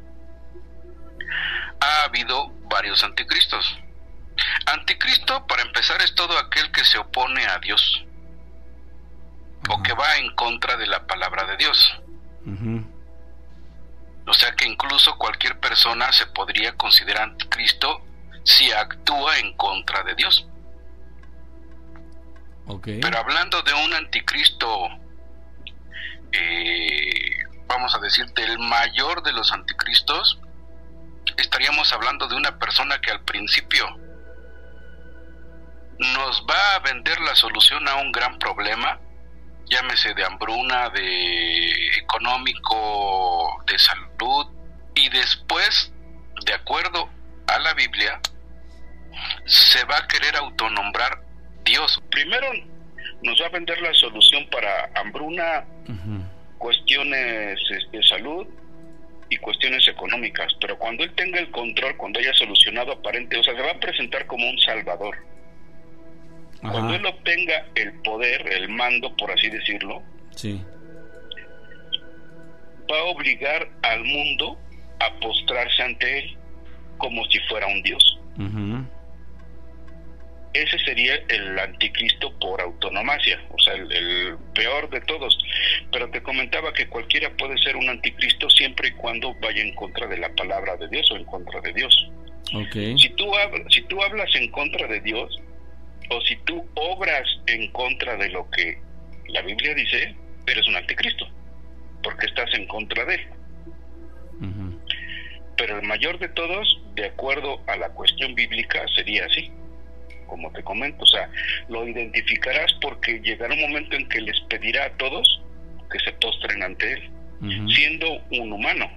ha habido varios anticristos. Anticristo, para empezar, es todo aquel que se opone a Dios. O que va en contra de la palabra de Dios. O sea que incluso cualquier persona se podría considerar anticristo si actúa en contra de Dios. Pero hablando de un anticristo, vamos a decir, del mayor de los anticristos, estaríamos hablando de una persona que al principio nos va a vender la solución a un gran problema, llámese de hambruna, de económico, de salud, y después, de acuerdo a la Biblia, se va a querer autonombrar Dios. Primero nos va a vender la solución para hambruna, cuestiones de salud y cuestiones económicas, pero cuando él tenga el control, cuando haya solucionado aparente, o sea, se va a presentar como un salvador. Cuando él obtenga el poder, el mando, por así decirlo, sí, va a obligar al mundo a postrarse ante él como si fuera un dios. Ese sería el anticristo por autonomacia, o sea, el peor de todos. Pero te comentaba que cualquiera puede ser un anticristo siempre y cuando vaya en contra de la palabra de Dios o en contra de Dios. Si tú hablas en contra de Dios, o si tú obras en contra de lo que la Biblia dice, eres un anticristo, porque estás en contra de él. pero el mayor de todos, de acuerdo a la cuestión bíblica, sería así, como te comento. O sea, lo identificarás porque llegará un momento en que les pedirá a todos que se postren ante él, siendo un humano.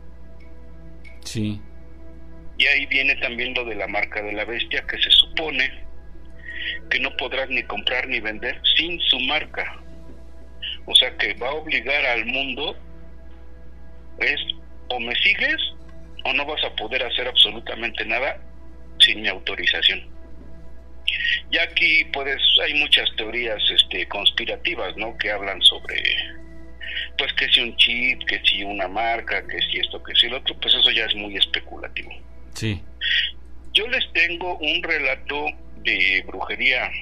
Sí. Y ahí viene también lo de la marca de la bestia, que se supone que no podrás ni comprar ni vender sin su marca. O sea que va a obligar al mundo, es o me sigues o no vas a poder hacer absolutamente nada sin mi autorización. Y aquí hay muchas teorías conspirativas, ¿no? Que hablan sobre, pues que si un chip, que si una marca, que si esto, que si el otro, pues eso ya es muy especulativo. Sí. Yo les tengo un relato de brujería.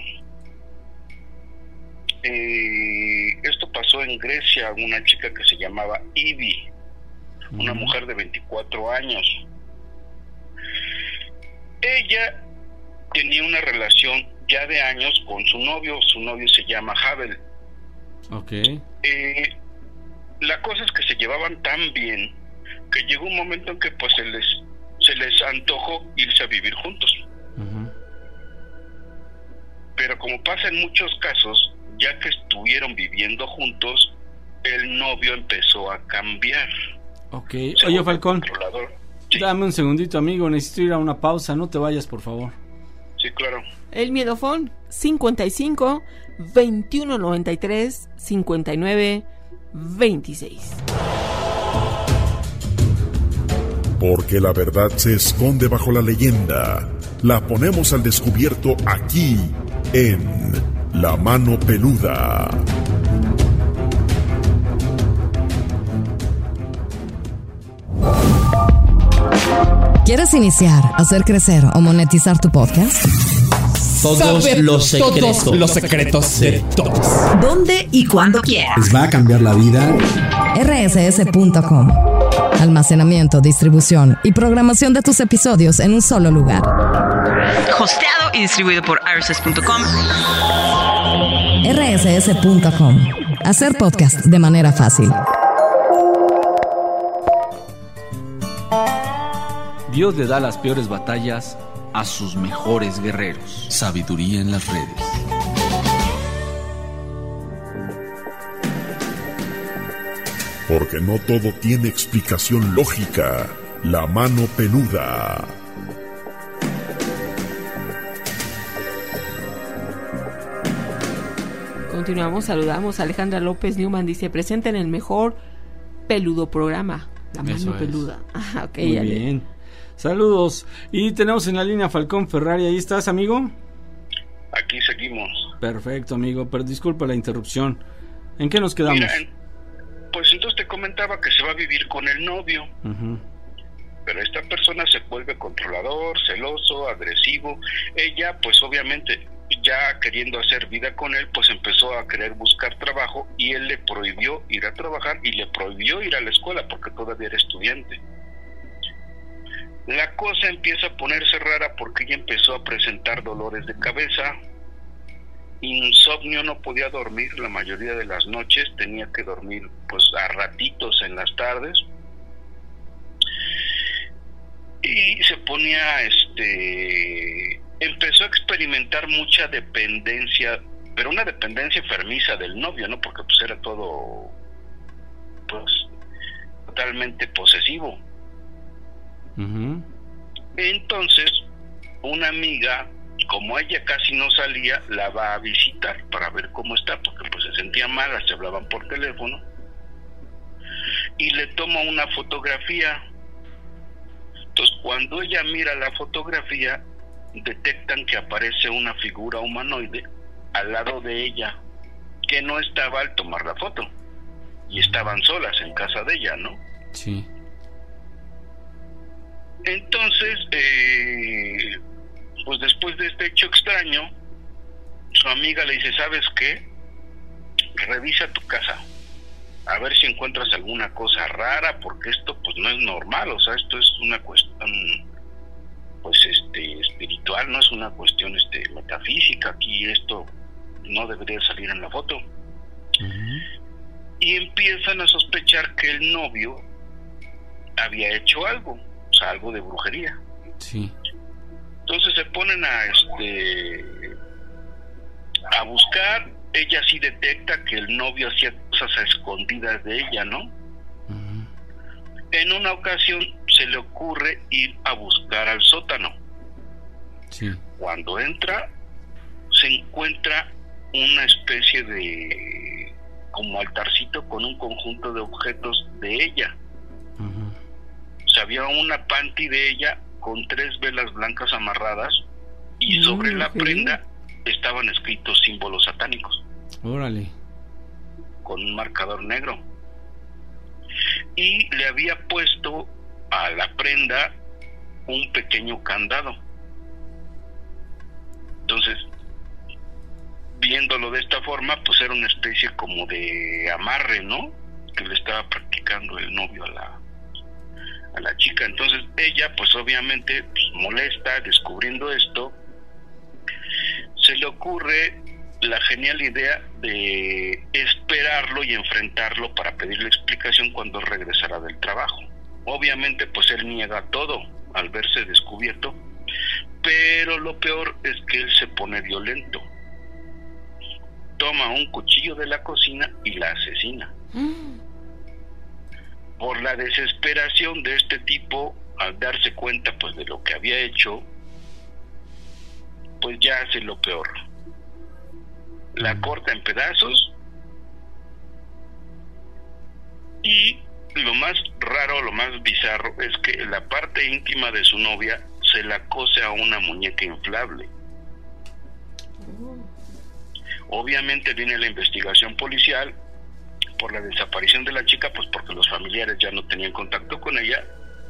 Esto pasó en Grecia, una chica que se llamaba Ivy, una mujer de 24 años. Ella tenía una relación ya de años con su novio se llama Havel. Okay. La cosa es que se llevaban tan bien que llegó un momento en que pues se les antojó irse a vivir juntos. Pero como pasa en muchos casos, ya que estuvieron viviendo juntos, el novio empezó a cambiar. Ok. Oye, Falcón, sí. Dame un segundito, amigo, necesito ir a una pausa, no te vayas, por favor. Sí, claro. El miedofón 55 21 93 59 26. Porque la verdad se esconde bajo la leyenda. La ponemos al descubierto aquí en La Mano Peluda. ¿Quieres iniciar, hacer crecer o monetizar tu podcast? Todos los secretos de todos. ¿Dónde y cuándo quieras? Les va a cambiar la vida. rss.com. Almacenamiento, distribución y programación de tus episodios en un solo lugar. Hosteado y distribuido por rss.com. rss.com. Hacer podcast de manera fácil. Dios le da las peores batallas a sus mejores guerreros. Sabiduría en las redes. Porque no todo tiene explicación lógica. La Mano Peluda. Continuamos, saludamos. Alejandra López Newman dice: presente en el mejor peludo programa, La Mano Peluda. Ah, ok, muy bien. Saludos. Y tenemos en la línea Falcón Ferrari. ¿Ahí estás, amigo? Aquí seguimos. Perfecto, amigo, pero disculpa la interrupción. ¿En qué nos quedamos? Mira, pues entonces te comentaba que se va a vivir con el novio. Pero esta persona se vuelve controlador, celoso, agresivo. Ella, pues obviamente, ya queriendo hacer vida con él, pues empezó a querer buscar trabajo y él le prohibió ir a trabajar y le prohibió ir a la escuela porque todavía era estudiante. La cosa empieza a ponerse rara porque ella empezó a presentar dolores de cabeza, insomnio, no podía dormir la mayoría de las noches, tenía que dormir pues a ratitos en las tardes, y se ponía empezó a experimentar mucha dependencia, pero una dependencia enfermiza del novio, ¿no? Porque pues era todo pues totalmente posesivo. Entonces una amiga, como ella casi no salía, la va a visitar para ver cómo está, porque pues se sentía mala, se hablaban por teléfono, y le toma una fotografía. Entonces cuando ella mira la fotografía, detectan que aparece una figura humanoide al lado de ella, que no estaba al tomar la foto, y estaban solas en casa de ella, ¿no? Sí. Entonces, pues después de este hecho extraño, su amiga le dice: ¿sabes qué? Revisa tu casa, a ver si encuentras alguna cosa rara, porque esto pues no es normal, o sea, esto es una cuestión pues espiritual, no es una cuestión metafísica, aquí esto no debería salir en la foto. Y empiezan a sospechar que el novio había hecho algo. O sea, algo de brujería. Sí. Entonces se ponen a buscar. Ella sí detecta que el novio hacía cosas a escondidas de ella, ¿no? Uh-huh. En una ocasión se le ocurre ir a buscar al sótano. Sí. Cuando entra, se encuentra una especie de como altarcito con un conjunto de objetos de ella. Uh-huh. O sea, había una panty de ella con 3 velas blancas amarradas y sobre la prenda estaban escritos símbolos satánicos. Órale. Con un marcador negro. Y le había puesto a la prenda un pequeño candado. Entonces, viéndolo de esta forma, pues era una especie como de amarre, ¿no? Que le estaba practicando el novio a la chica. Entonces ella, pues obviamente, pues, molesta descubriendo esto, se le ocurre la genial idea de esperarlo y enfrentarlo para pedirle explicación cuando regresara del trabajo. Obviamente, pues él niega todo al verse descubierto, pero lo peor es que él se pone violento. Toma un cuchillo de la cocina y la asesina. Por la desesperación de este tipo, al darse cuenta pues de lo que había hecho, pues ya hace lo peor. La corta en pedazos y lo más raro, lo más bizarro es que la parte íntima de su novia se la cose a una muñeca inflable. Obviamente viene la investigación policial por la desaparición de la chica, pues porque los familiares ya no tenían contacto con ella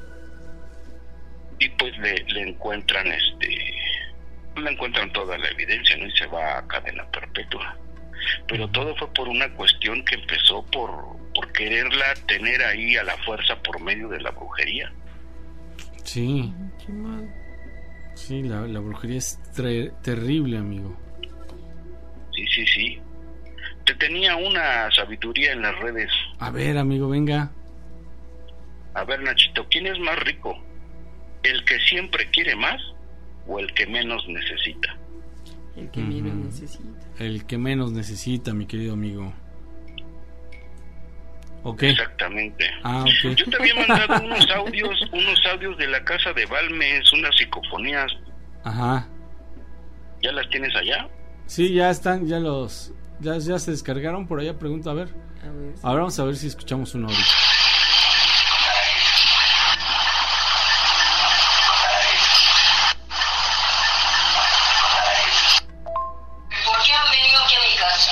y pues le encuentran le encuentran toda la evidencia, ¿no? Y se va a cadena perpetua. Pero todo fue por una cuestión que empezó por quererla tener ahí a la fuerza por medio de la brujería. Sí. Qué mal. Sí, la brujería es terrible, amigo. Sí. Te tenía una sabiduría en las redes. A ver, amigo, venga. A ver, Nachito, ¿quién es más rico? ¿El que siempre quiere más o el que menos necesita? El que menos necesita. El que menos necesita, mi querido amigo. Ok. Exactamente. Ok. Yo te había mandado unos audios de la casa de Balmes, unas psicofonías. Ajá. ¿Ya las tienes allá? Sí, ya están, ya se descargaron por allá, pregunta, a ver. Ahora vamos a ver si escuchamos un audio. ¿Por qué han venido aquí a mi casa?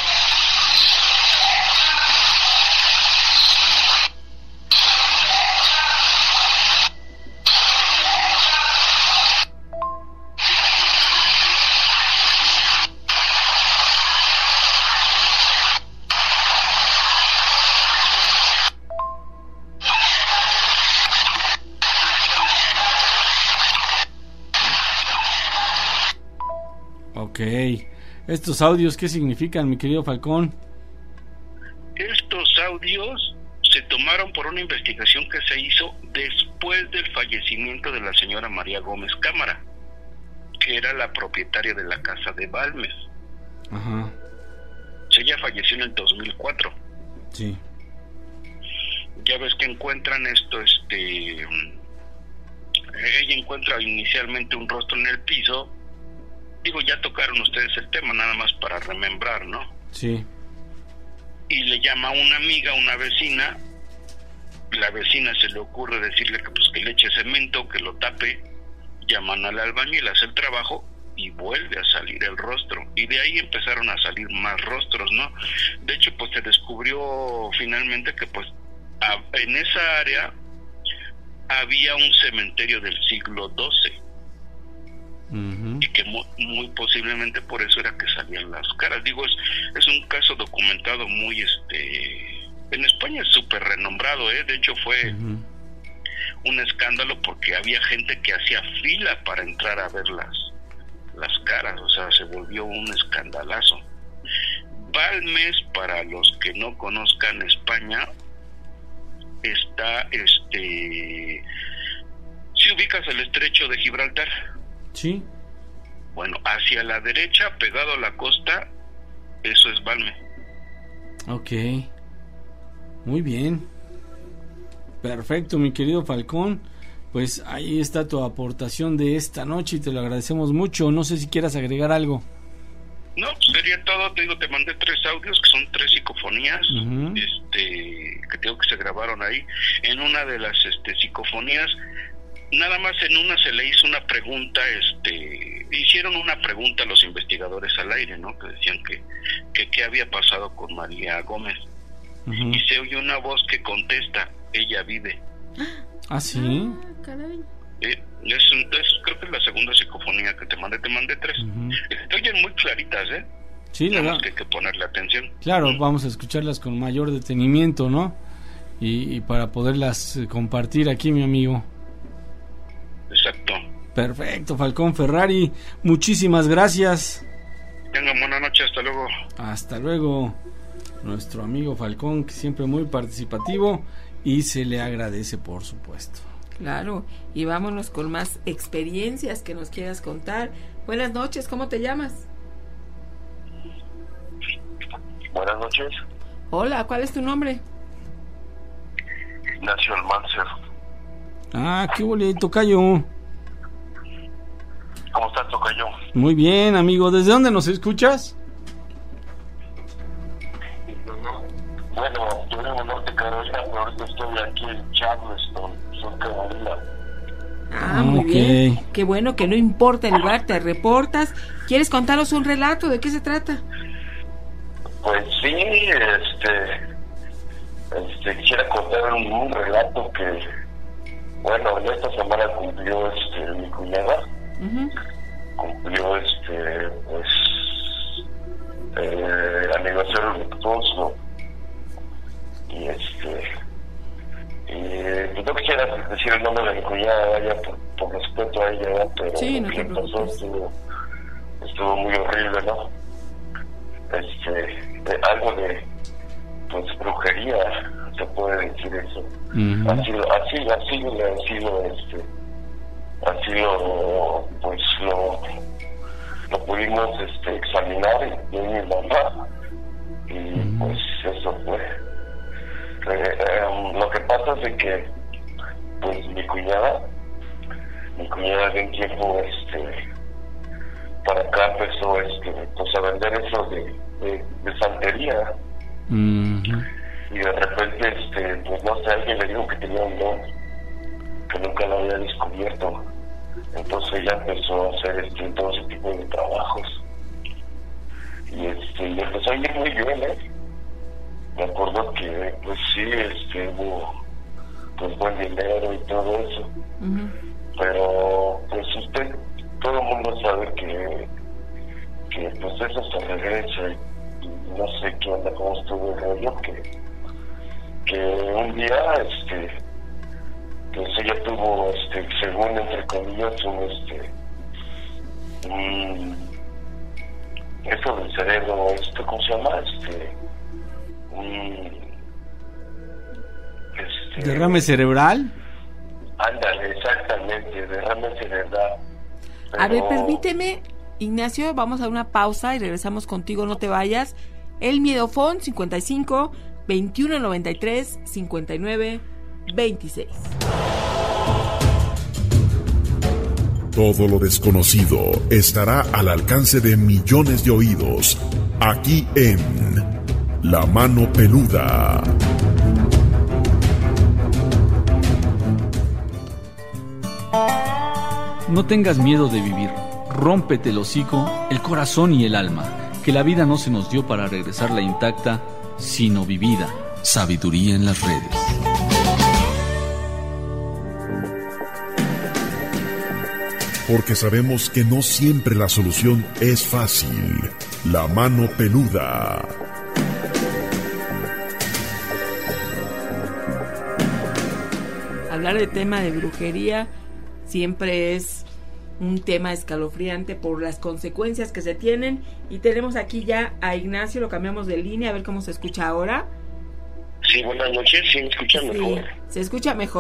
Ok, estos audios, ¿qué significan, mi querido Falcón? Estos audios se tomaron por una investigación que se hizo después del fallecimiento de la señora María Gómez Cámara, que era la propietaria de la casa de Balmes. Ajá. Ella falleció en el 2004. Sí. Ya ves que encuentran esto, ella encuentra inicialmente un rostro en el piso. Digo, ya tocaron ustedes el tema, nada más para remembrar, ¿no? Sí. Y le llama a una amiga, una vecina. La vecina se le ocurre decirle que pues que le eche cemento, que lo tape. Llaman al albañil, hace el trabajo y vuelve a salir el rostro. Y de ahí empezaron a salir más rostros, ¿no? De hecho, pues se descubrió finalmente que pues en esa área había un cementerio del siglo XII. Uh-huh. Y que muy posiblemente por eso era que salían las caras. Digo, es un caso documentado muy en España es súper renombrado, de hecho fue un escándalo porque había gente que hacía fila para entrar a ver las caras, o sea, se volvió un escandalazo. Balmes, para los que no conozcan ¿Sí ubicas el estrecho de Gibraltar? Sí. Bueno, hacia la derecha, pegado a la costa, eso es Valme. Ok. Muy bien. Perfecto, mi querido Falcón. Pues ahí está tu aportación de esta noche y te lo agradecemos mucho. No sé si quieras agregar algo. No, sería todo. Te digo, te mandé 3 audios que son 3 psicofonías, que te digo que se grabaron ahí. En una de las psicofonías, nada más en una se le hizo una pregunta, hicieron una pregunta a los investigadores al aire, ¿no? Que decían que qué había pasado con María Gómez. Y se oye una voz que contesta, ella vive. ¿Ah, sí? Caray. Creo que es la segunda psicofonía que te mandé 3. Te oyen muy claritas, ¿eh? Sí, la verdad. Que hay que ponerle atención. Claro, vamos a escucharlas con mayor detenimiento, ¿no? Y para poderlas compartir aquí, mi amigo. Exacto. Perfecto, Falcón Ferrari, muchísimas gracias. Tengan buena noche, hasta luego. Hasta luego. Nuestro amigo Falcón, que siempre muy participativo y se le agradece, por supuesto. Claro, y vámonos con más experiencias que nos quieras contar. Buenas noches, ¿cómo te llamas? Buenas noches. Hola, ¿cuál es tu nombre? Ignacio Almancer. Ah, qué bonito, tocayo. ¿Cómo estás, tocayo? Muy bien, amigo. ¿Desde dónde nos escuchas? Bueno, yo vivo en Norte Carolina, pero ahorita estoy aquí en Charleston, Sur Carolina. Ah, muy bien. Qué bueno, que no importa el lugar, te reportas. ¿Quieres contarnos un relato? ¿De qué se trata? Pues sí, quisiera contar un relato que, bueno, en esta semana cumplió mi cuñada. Cumplió el aniversario luctuoso. Y pues no quisiera decir el nombre de mi cuñada, vaya, por respeto a ella, ¿no? Pero sí, no lo que pasó estuvo muy horrible, ¿no? Algo de pues brujería, se puede decir eso. Lo pudimos examinar de mi mamá y pues eso fue. Lo que pasa es de que pues mi cuñada de un tiempo para acá empezó pues a vender eso de santería. Y de repente pues no sé, alguien le dijo que tenía un don que nunca lo había descubierto, entonces ella empezó a hacer todo ese tipo de trabajos y empezó a ir muy bien, me acuerdo que pues sí hubo pues buen dinero y todo eso, pero pues todo el mundo sabe que pues eso se regresa y no sé qué onda, cómo estuvo el rollo, que un día pues ella tuvo según entre comillas eso del cerebro, ¿cómo se llama? ¿Derrame cerebral? Ándale, exactamente, derrame cerebral. Pero... A ver, permíteme, Ignacio, vamos a una pausa y regresamos contigo, no te vayas. El Miedofón 55 21 93 59 26. Todo lo desconocido estará al alcance de millones de oídos, aquí en La Mano Peluda. No tengas miedo de vivir. Rómpete el hocico, el corazón y el alma, que la vida no se nos dio para regresarla intacta, sino vivida. Sabiduría en las redes. Porque sabemos que no siempre la solución es fácil. La Mano Peluda. Hablar de tema de brujería siempre es un tema escalofriante por las consecuencias que se tienen, y tenemos aquí ya a Ignacio, lo cambiamos de línea, a ver cómo se escucha ahora. Sí, buenas noches, ¿sí me escuchan mejor? Se escucha mejor.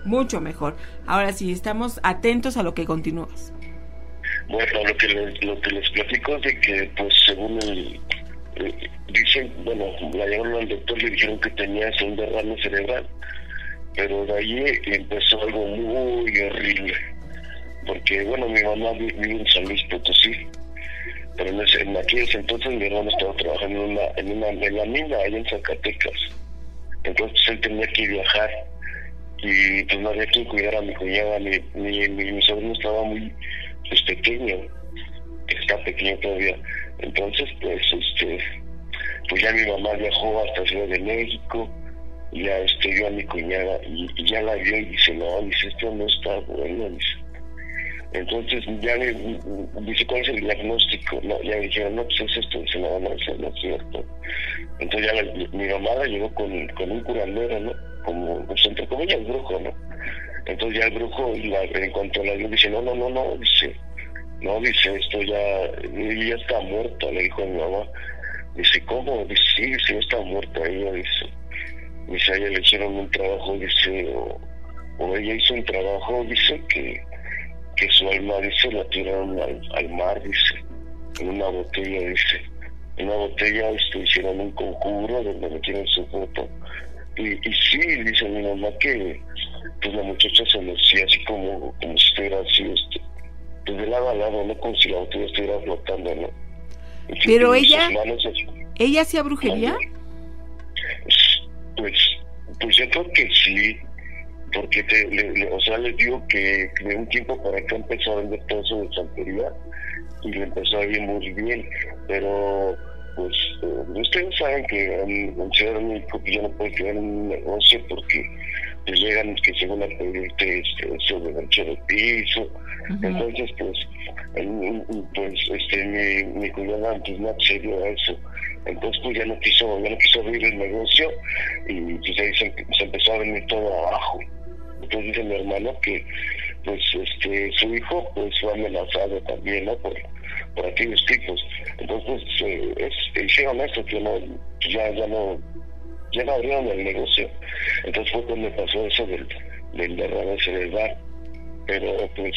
Mucho mejor. Ahora sí, estamos atentos a lo que continúas. Bueno, lo que les platico es de que, pues, según dicen, bueno, la llevaron al doctor, le dijeron que tenía un derrame cerebral, pero de ahí empezó algo muy horrible, porque, bueno, mi mamá vive en San Luis Potosí, pero en aquellos entonces mi hermano estaba trabajando en la mina, allá en Zacatecas. Entonces él tenía que viajar y pues no había quien cuidar a mi cuñada. Mi sobrino estaba muy pequeño, está pequeño todavía. Entonces pues ya mi mamá viajó hasta Ciudad de México, y ya vio a mi cuñada y ya la vio y dice, no, dice, esto no está bueno, dice. Entonces ya dice, ¿cuál es el diagnóstico? No, ya me dijeron, no, pues es esto. Dice, no, eso no es cierto. Entonces ya mi mamá la llevó con un curandero, ¿no? Como, pues entre comillas, el brujo, ¿no? Entonces ya el brujo, en cuanto la vio, dice, no, dice, esto ya está muerta, le dijo a mi mamá. Dice, ¿cómo? Dice, sí, ya está muerta ella, dice, a ella le hicieron un trabajo, dice, o ella hizo un trabajo, dice, que su alma, dice, la tiraron al mar, dice, en una botella, dice. En una botella hicieron un conjuro donde metieron su foto. Y sí, dice mi mamá que pues la muchacha se lucía así como si estuviera así, pues de lado a lado, ¿no? Como si la botella estuviera flotando, ¿no? Pero ella hacía brujería. Pues yo creo que sí, porque les digo que de un tiempo para acá empezó a vender todo eso de santería y le empezó a ir muy bien, pero pues ustedes saben que en Ciudad de México pues ya no puede quedar en un negocio porque pues llegan que según a pedirte eso de derecho de piso. Entonces mi cuñada pues no accedió a eso. Entonces pues ya no quiso abrir el negocio y pues ahí se empezó a venir todo abajo. Entonces dice mi hermano que pues su hijo pues fue amenazado también, ¿no? por aquellos tipos. Entonces hicieron esto que ya no abrieron el negocio. Entonces fue cuando pasó eso del derrame cerebral. Pero pues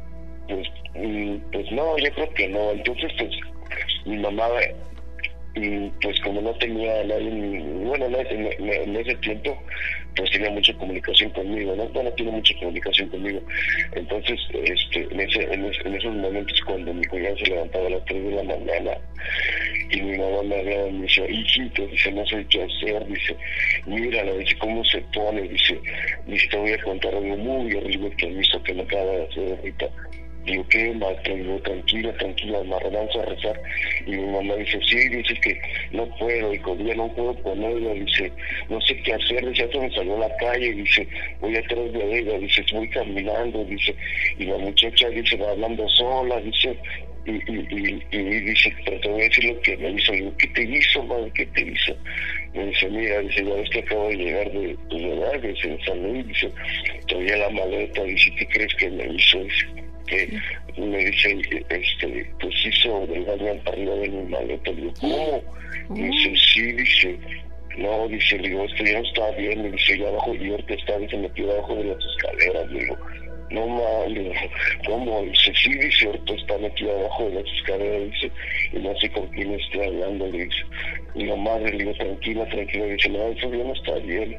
no, yo creo que no. Entonces pues mi mamá, pues como no tenía nadie, bueno, en ese tiempo pues tenía mucha comunicación conmigo, ¿no? Bueno, tiene mucha comunicación conmigo. Entonces en esos momentos cuando mi cuñada se levantaba a las 3 de la mañana y mi mamá me hablaba y me decía, hijito, dice, no sé qué hacer, dice, mírala, dice, cómo se pone, dice, te voy a contar algo muy horrible que he visto que me acaba de hacer ahorita. Digo, ¿qué más? Digo, tranquila, Marra, vamos a rezar. Y mi mamá dice, sí, dice que no puedo, hijo, ya no puedo ponerla, dice, no sé qué hacer, dice, hasta me salió a la calle, dice, voy atrás de ella, dice, voy caminando, dice, y la muchacha, dice, va hablando sola, dice, y dice, pero te voy a decir lo que me hizo. Digo, ¿qué te hizo, madre? ¿Qué te hizo? Me dice, mira, dice, ya ves que acabo de llegar de llegar, dice, en San Luis, dice, traía la maleta, dice, ¿qué crees que me hizo? Dice, que me dice, pues hizo del baño arriba de mi maleta. Digo, ¿cómo? Dice, sí, dice, no, dice, digo, esto ya no está bien, me dice, ya abajo, y ahorita está, dice, metido abajo de las escaleras. Digo, no mames, ¿cómo? Dice, sí, dice, ahorita está metido abajo de las escaleras, dice, y no sé con quién estoy hablando, le dice. Y la madre, le digo, tranquila, dice, no, eso ya no está bien.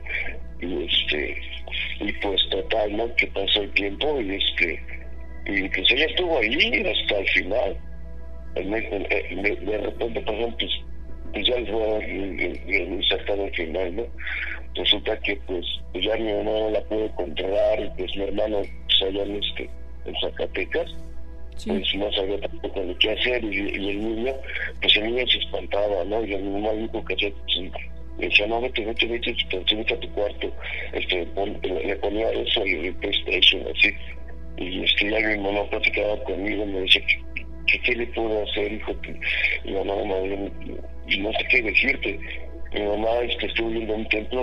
Y pues total, ¿no? Que pasó el tiempo y pues ella estuvo ahí hasta el final. De repente pasó, pues ya les voy a dar el cercano al final, ¿no? Resulta que pues ya mi mamá no la pudo controlar y pues mi hermano pues allá en Zacatecas, pues no sabía tampoco lo que hacer y el niño se espantaba, ¿no? Y mi mamá dijo que le decía, no, vete a tu cuarto, le ponía eso y el PlayStation así. Y ya mi mamá platicaba conmigo, me decía, ¿qué le puedo hacer, hijo? Y yo, no, madre, y no sé qué decirte. Mi mamá estuvo yendo a un templo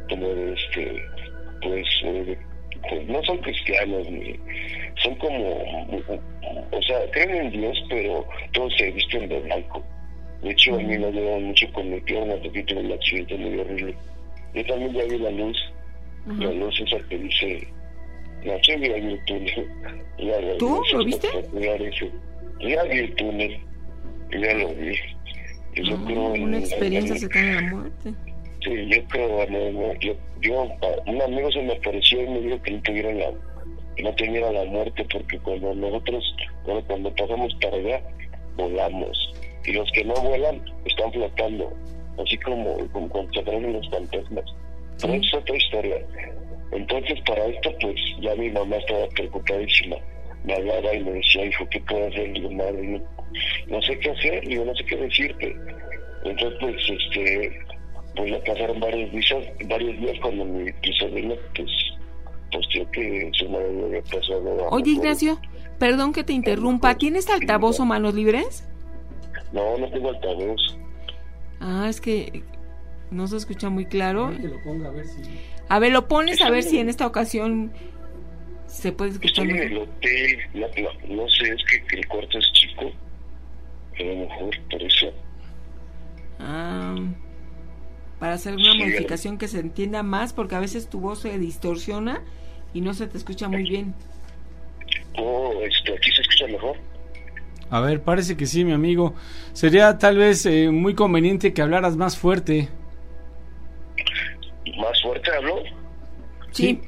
pues no son cristianos, son como, o sea, creen en Dios, pero todos se visten de blanco. De hecho, a mí me ayudaron mucho con mi pierna, porque tuve un accidente muy horrible. Yo también ya vi la luz esa que dice No, yo vi el túnel. ¿Tú lo viste? Ya vi el túnel. Ya lo vi. Yo creo una experiencia cercana a la muerte. Sí, yo creo, un amigo se me apareció y me dijo que no tuviera la muerte, porque cuando pasamos para allá, volamos. Y los que no vuelan están flotando, así como cuando se traen los fantasmas. Pero es otra historia. Entonces, para esto, pues, ya mi mamá estaba preocupadísima. Me hablaba y me decía, hijo, ¿qué puedo hacer? Digo, madre, no sé qué hacer, digo, no sé qué decirte. Entonces, pues ya pasaron varios días cuando mi sobrina, pues creo que su madre había pasado. Oye, Ignacio, perdón que te interrumpa, ¿tienes altavoz o manos libres? No tengo altavoz. Es que no se escucha muy claro. Que lo ponga, a ver si... A ver, lo pones a ver si en esta ocasión se puede escuchar. Estoy en el hotel, no sé, es que el cuarto es chico, a lo mejor por eso. Para hacer una modificación que se entienda más, porque a veces tu voz se distorsiona y no se te escucha muy bien. ¿Aquí se escucha mejor? A ver, parece que sí, mi amigo. Sería tal vez muy conveniente que hablaras más fuerte. ¿Más fuerte hablo? Sí.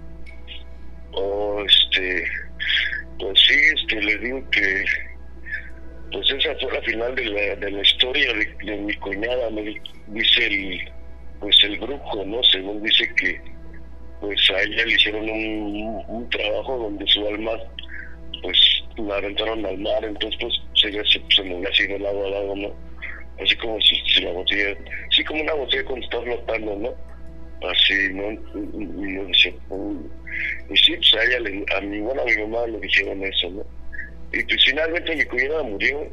Pues sí, les digo que pues esa fue la final de la historia de mi cuñada. Me dice el brujo, ¿no? Según dice que pues a ella le hicieron un trabajo donde su alma pues la aventaron al mar, entonces pues se movía así de lado a lado, ¿no? Así como si la botella, así como una botella cuando está flotando, ¿no? Así, ¿no? Y yo decía, y sí, pues a mi mamá le dijeron eso, ¿no? Y pues finalmente mi cuñada murió.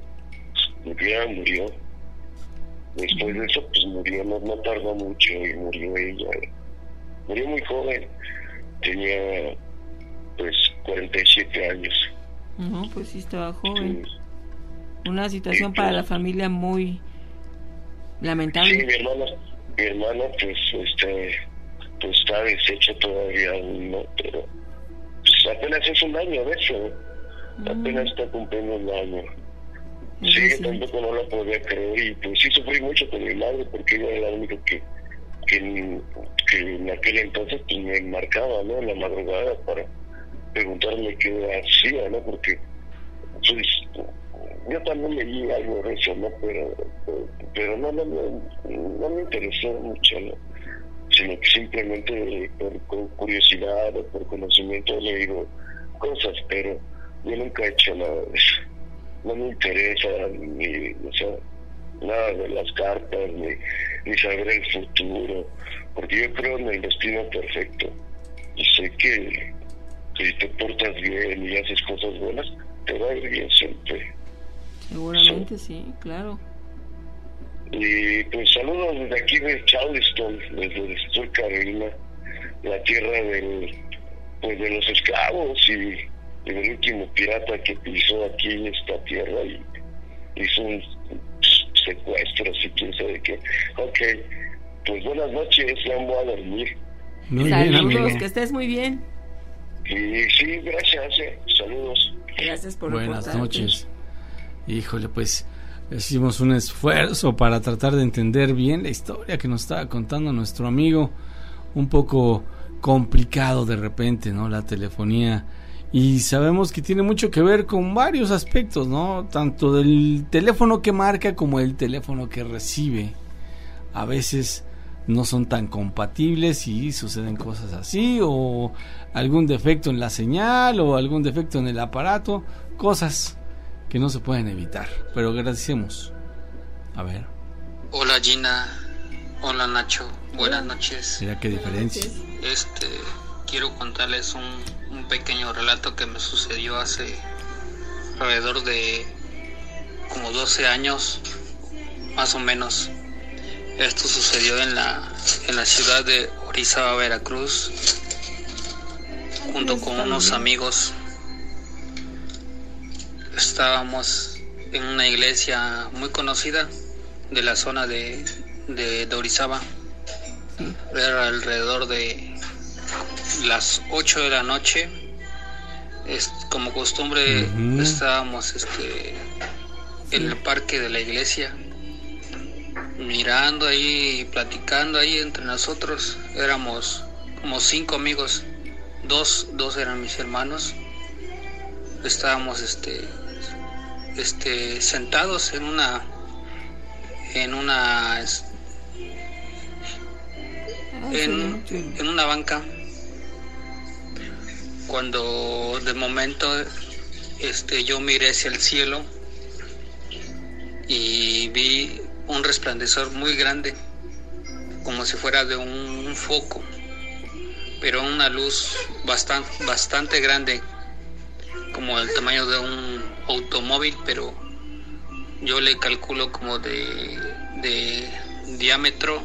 Después de eso, pues murió, no tardó mucho, y murió ella. Murió muy joven, tenía pues 47 años. No, pues sí estaba joven. Sí. Una situación para la familia muy lamentable. Sí, mi hermano pues está deshecho todavía, ¿no? Pero pues apenas es un año de eso, apenas está cumpliendo un año. Sí, yo tampoco no la podía creer, y pues sí sufrí mucho con mi madre, porque ella era la única que en aquel entonces pues me marcaba, ¿no? En la madrugada para preguntarme qué hacía, ¿no? Porque pues yo también leí algo de eso, ¿no? Pero no me interesó mucho, ¿no? Sino que simplemente por curiosidad o por conocimiento he leído cosas, pero yo nunca he hecho nada de eso. No me interesa nada de las cartas, ni saber el futuro, porque yo creo en el destino perfecto, y sé que si te portas bien y haces cosas buenas, te va a ir bien siempre. Seguramente sí, claro. Y pues saludos desde aquí de Charleston, desde Sur Carolina, la tierra de los esclavos y del último pirata que pisó aquí esta tierra y hizo un secuestro, si quién sabe qué. Ok, pues buenas noches, ya me voy a dormir. Muy saludos, bien, que estés muy bien. Y sí, gracias, saludos. Gracias por buenas noches. Híjole, pues hicimos un esfuerzo para tratar de entender bien la historia que nos estaba contando nuestro amigo. Un poco complicado de repente, ¿no? La telefonía. Y sabemos que tiene mucho que ver con varios aspectos, ¿no? Tanto del teléfono que marca como el teléfono que recibe. A veces no son tan compatibles y suceden cosas así, o algún defecto en la señal, o algún defecto en el aparato, cosas que no se pueden evitar, pero agradecemos. A ver. Hola Gina, hola Nacho, buenas noches. Mira qué diferencia. Quiero contarles un pequeño relato que me sucedió hace alrededor de como 12 años, más o menos. Esto sucedió en la ciudad de Orizaba, Veracruz, junto con unos amigos. Estábamos en una iglesia muy conocida de la zona de Orizaba. Era alrededor de las 8 de la noche como costumbre, estábamos en el parque de la iglesia, mirando ahí, platicando ahí entre nosotros. Éramos como 5 amigos, dos eran mis hermanos. Estábamos sentados en una banca, cuando de momento yo miré hacia el cielo y vi un resplandor muy grande, como si fuera de un foco, pero una luz bastante grande, como el tamaño de un automóvil, pero yo le calculo como de diámetro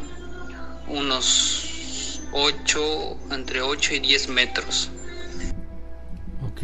unos entre 8 y 10 metros. Ok.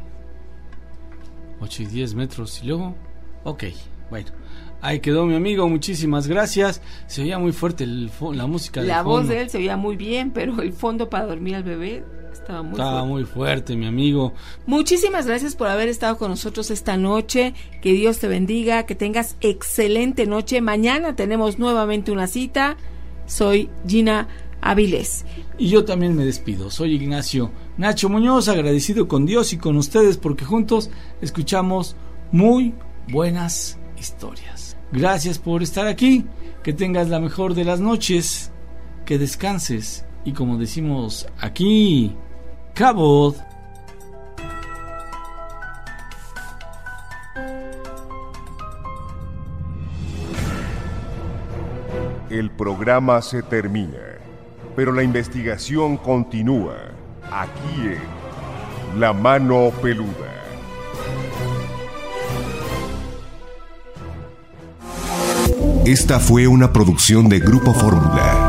8 y 10 metros. ¿Y luego? Ok, bueno. Ahí quedó mi amigo, muchísimas gracias. Se oía muy fuerte la música. La voz de él se oía muy bien, pero el fondo para dormir al bebé estaba muy fuerte, mi amigo. Muchísimas gracias por haber estado con nosotros esta noche. Que Dios te bendiga, que tengas excelente noche. Mañana tenemos nuevamente una cita. Soy Gina Avilés. Y yo también me despido. Soy Ignacio Nacho Muñoz, agradecido con Dios y con ustedes porque juntos escuchamos muy buenas historias. Gracias por estar aquí. Que tengas la mejor de las noches. Que descanses. Y como decimos aquí, Cabot. El programa se termina, pero la investigación continúa aquí en La Mano Peluda. Esta fue una producción de Grupo Fórmula.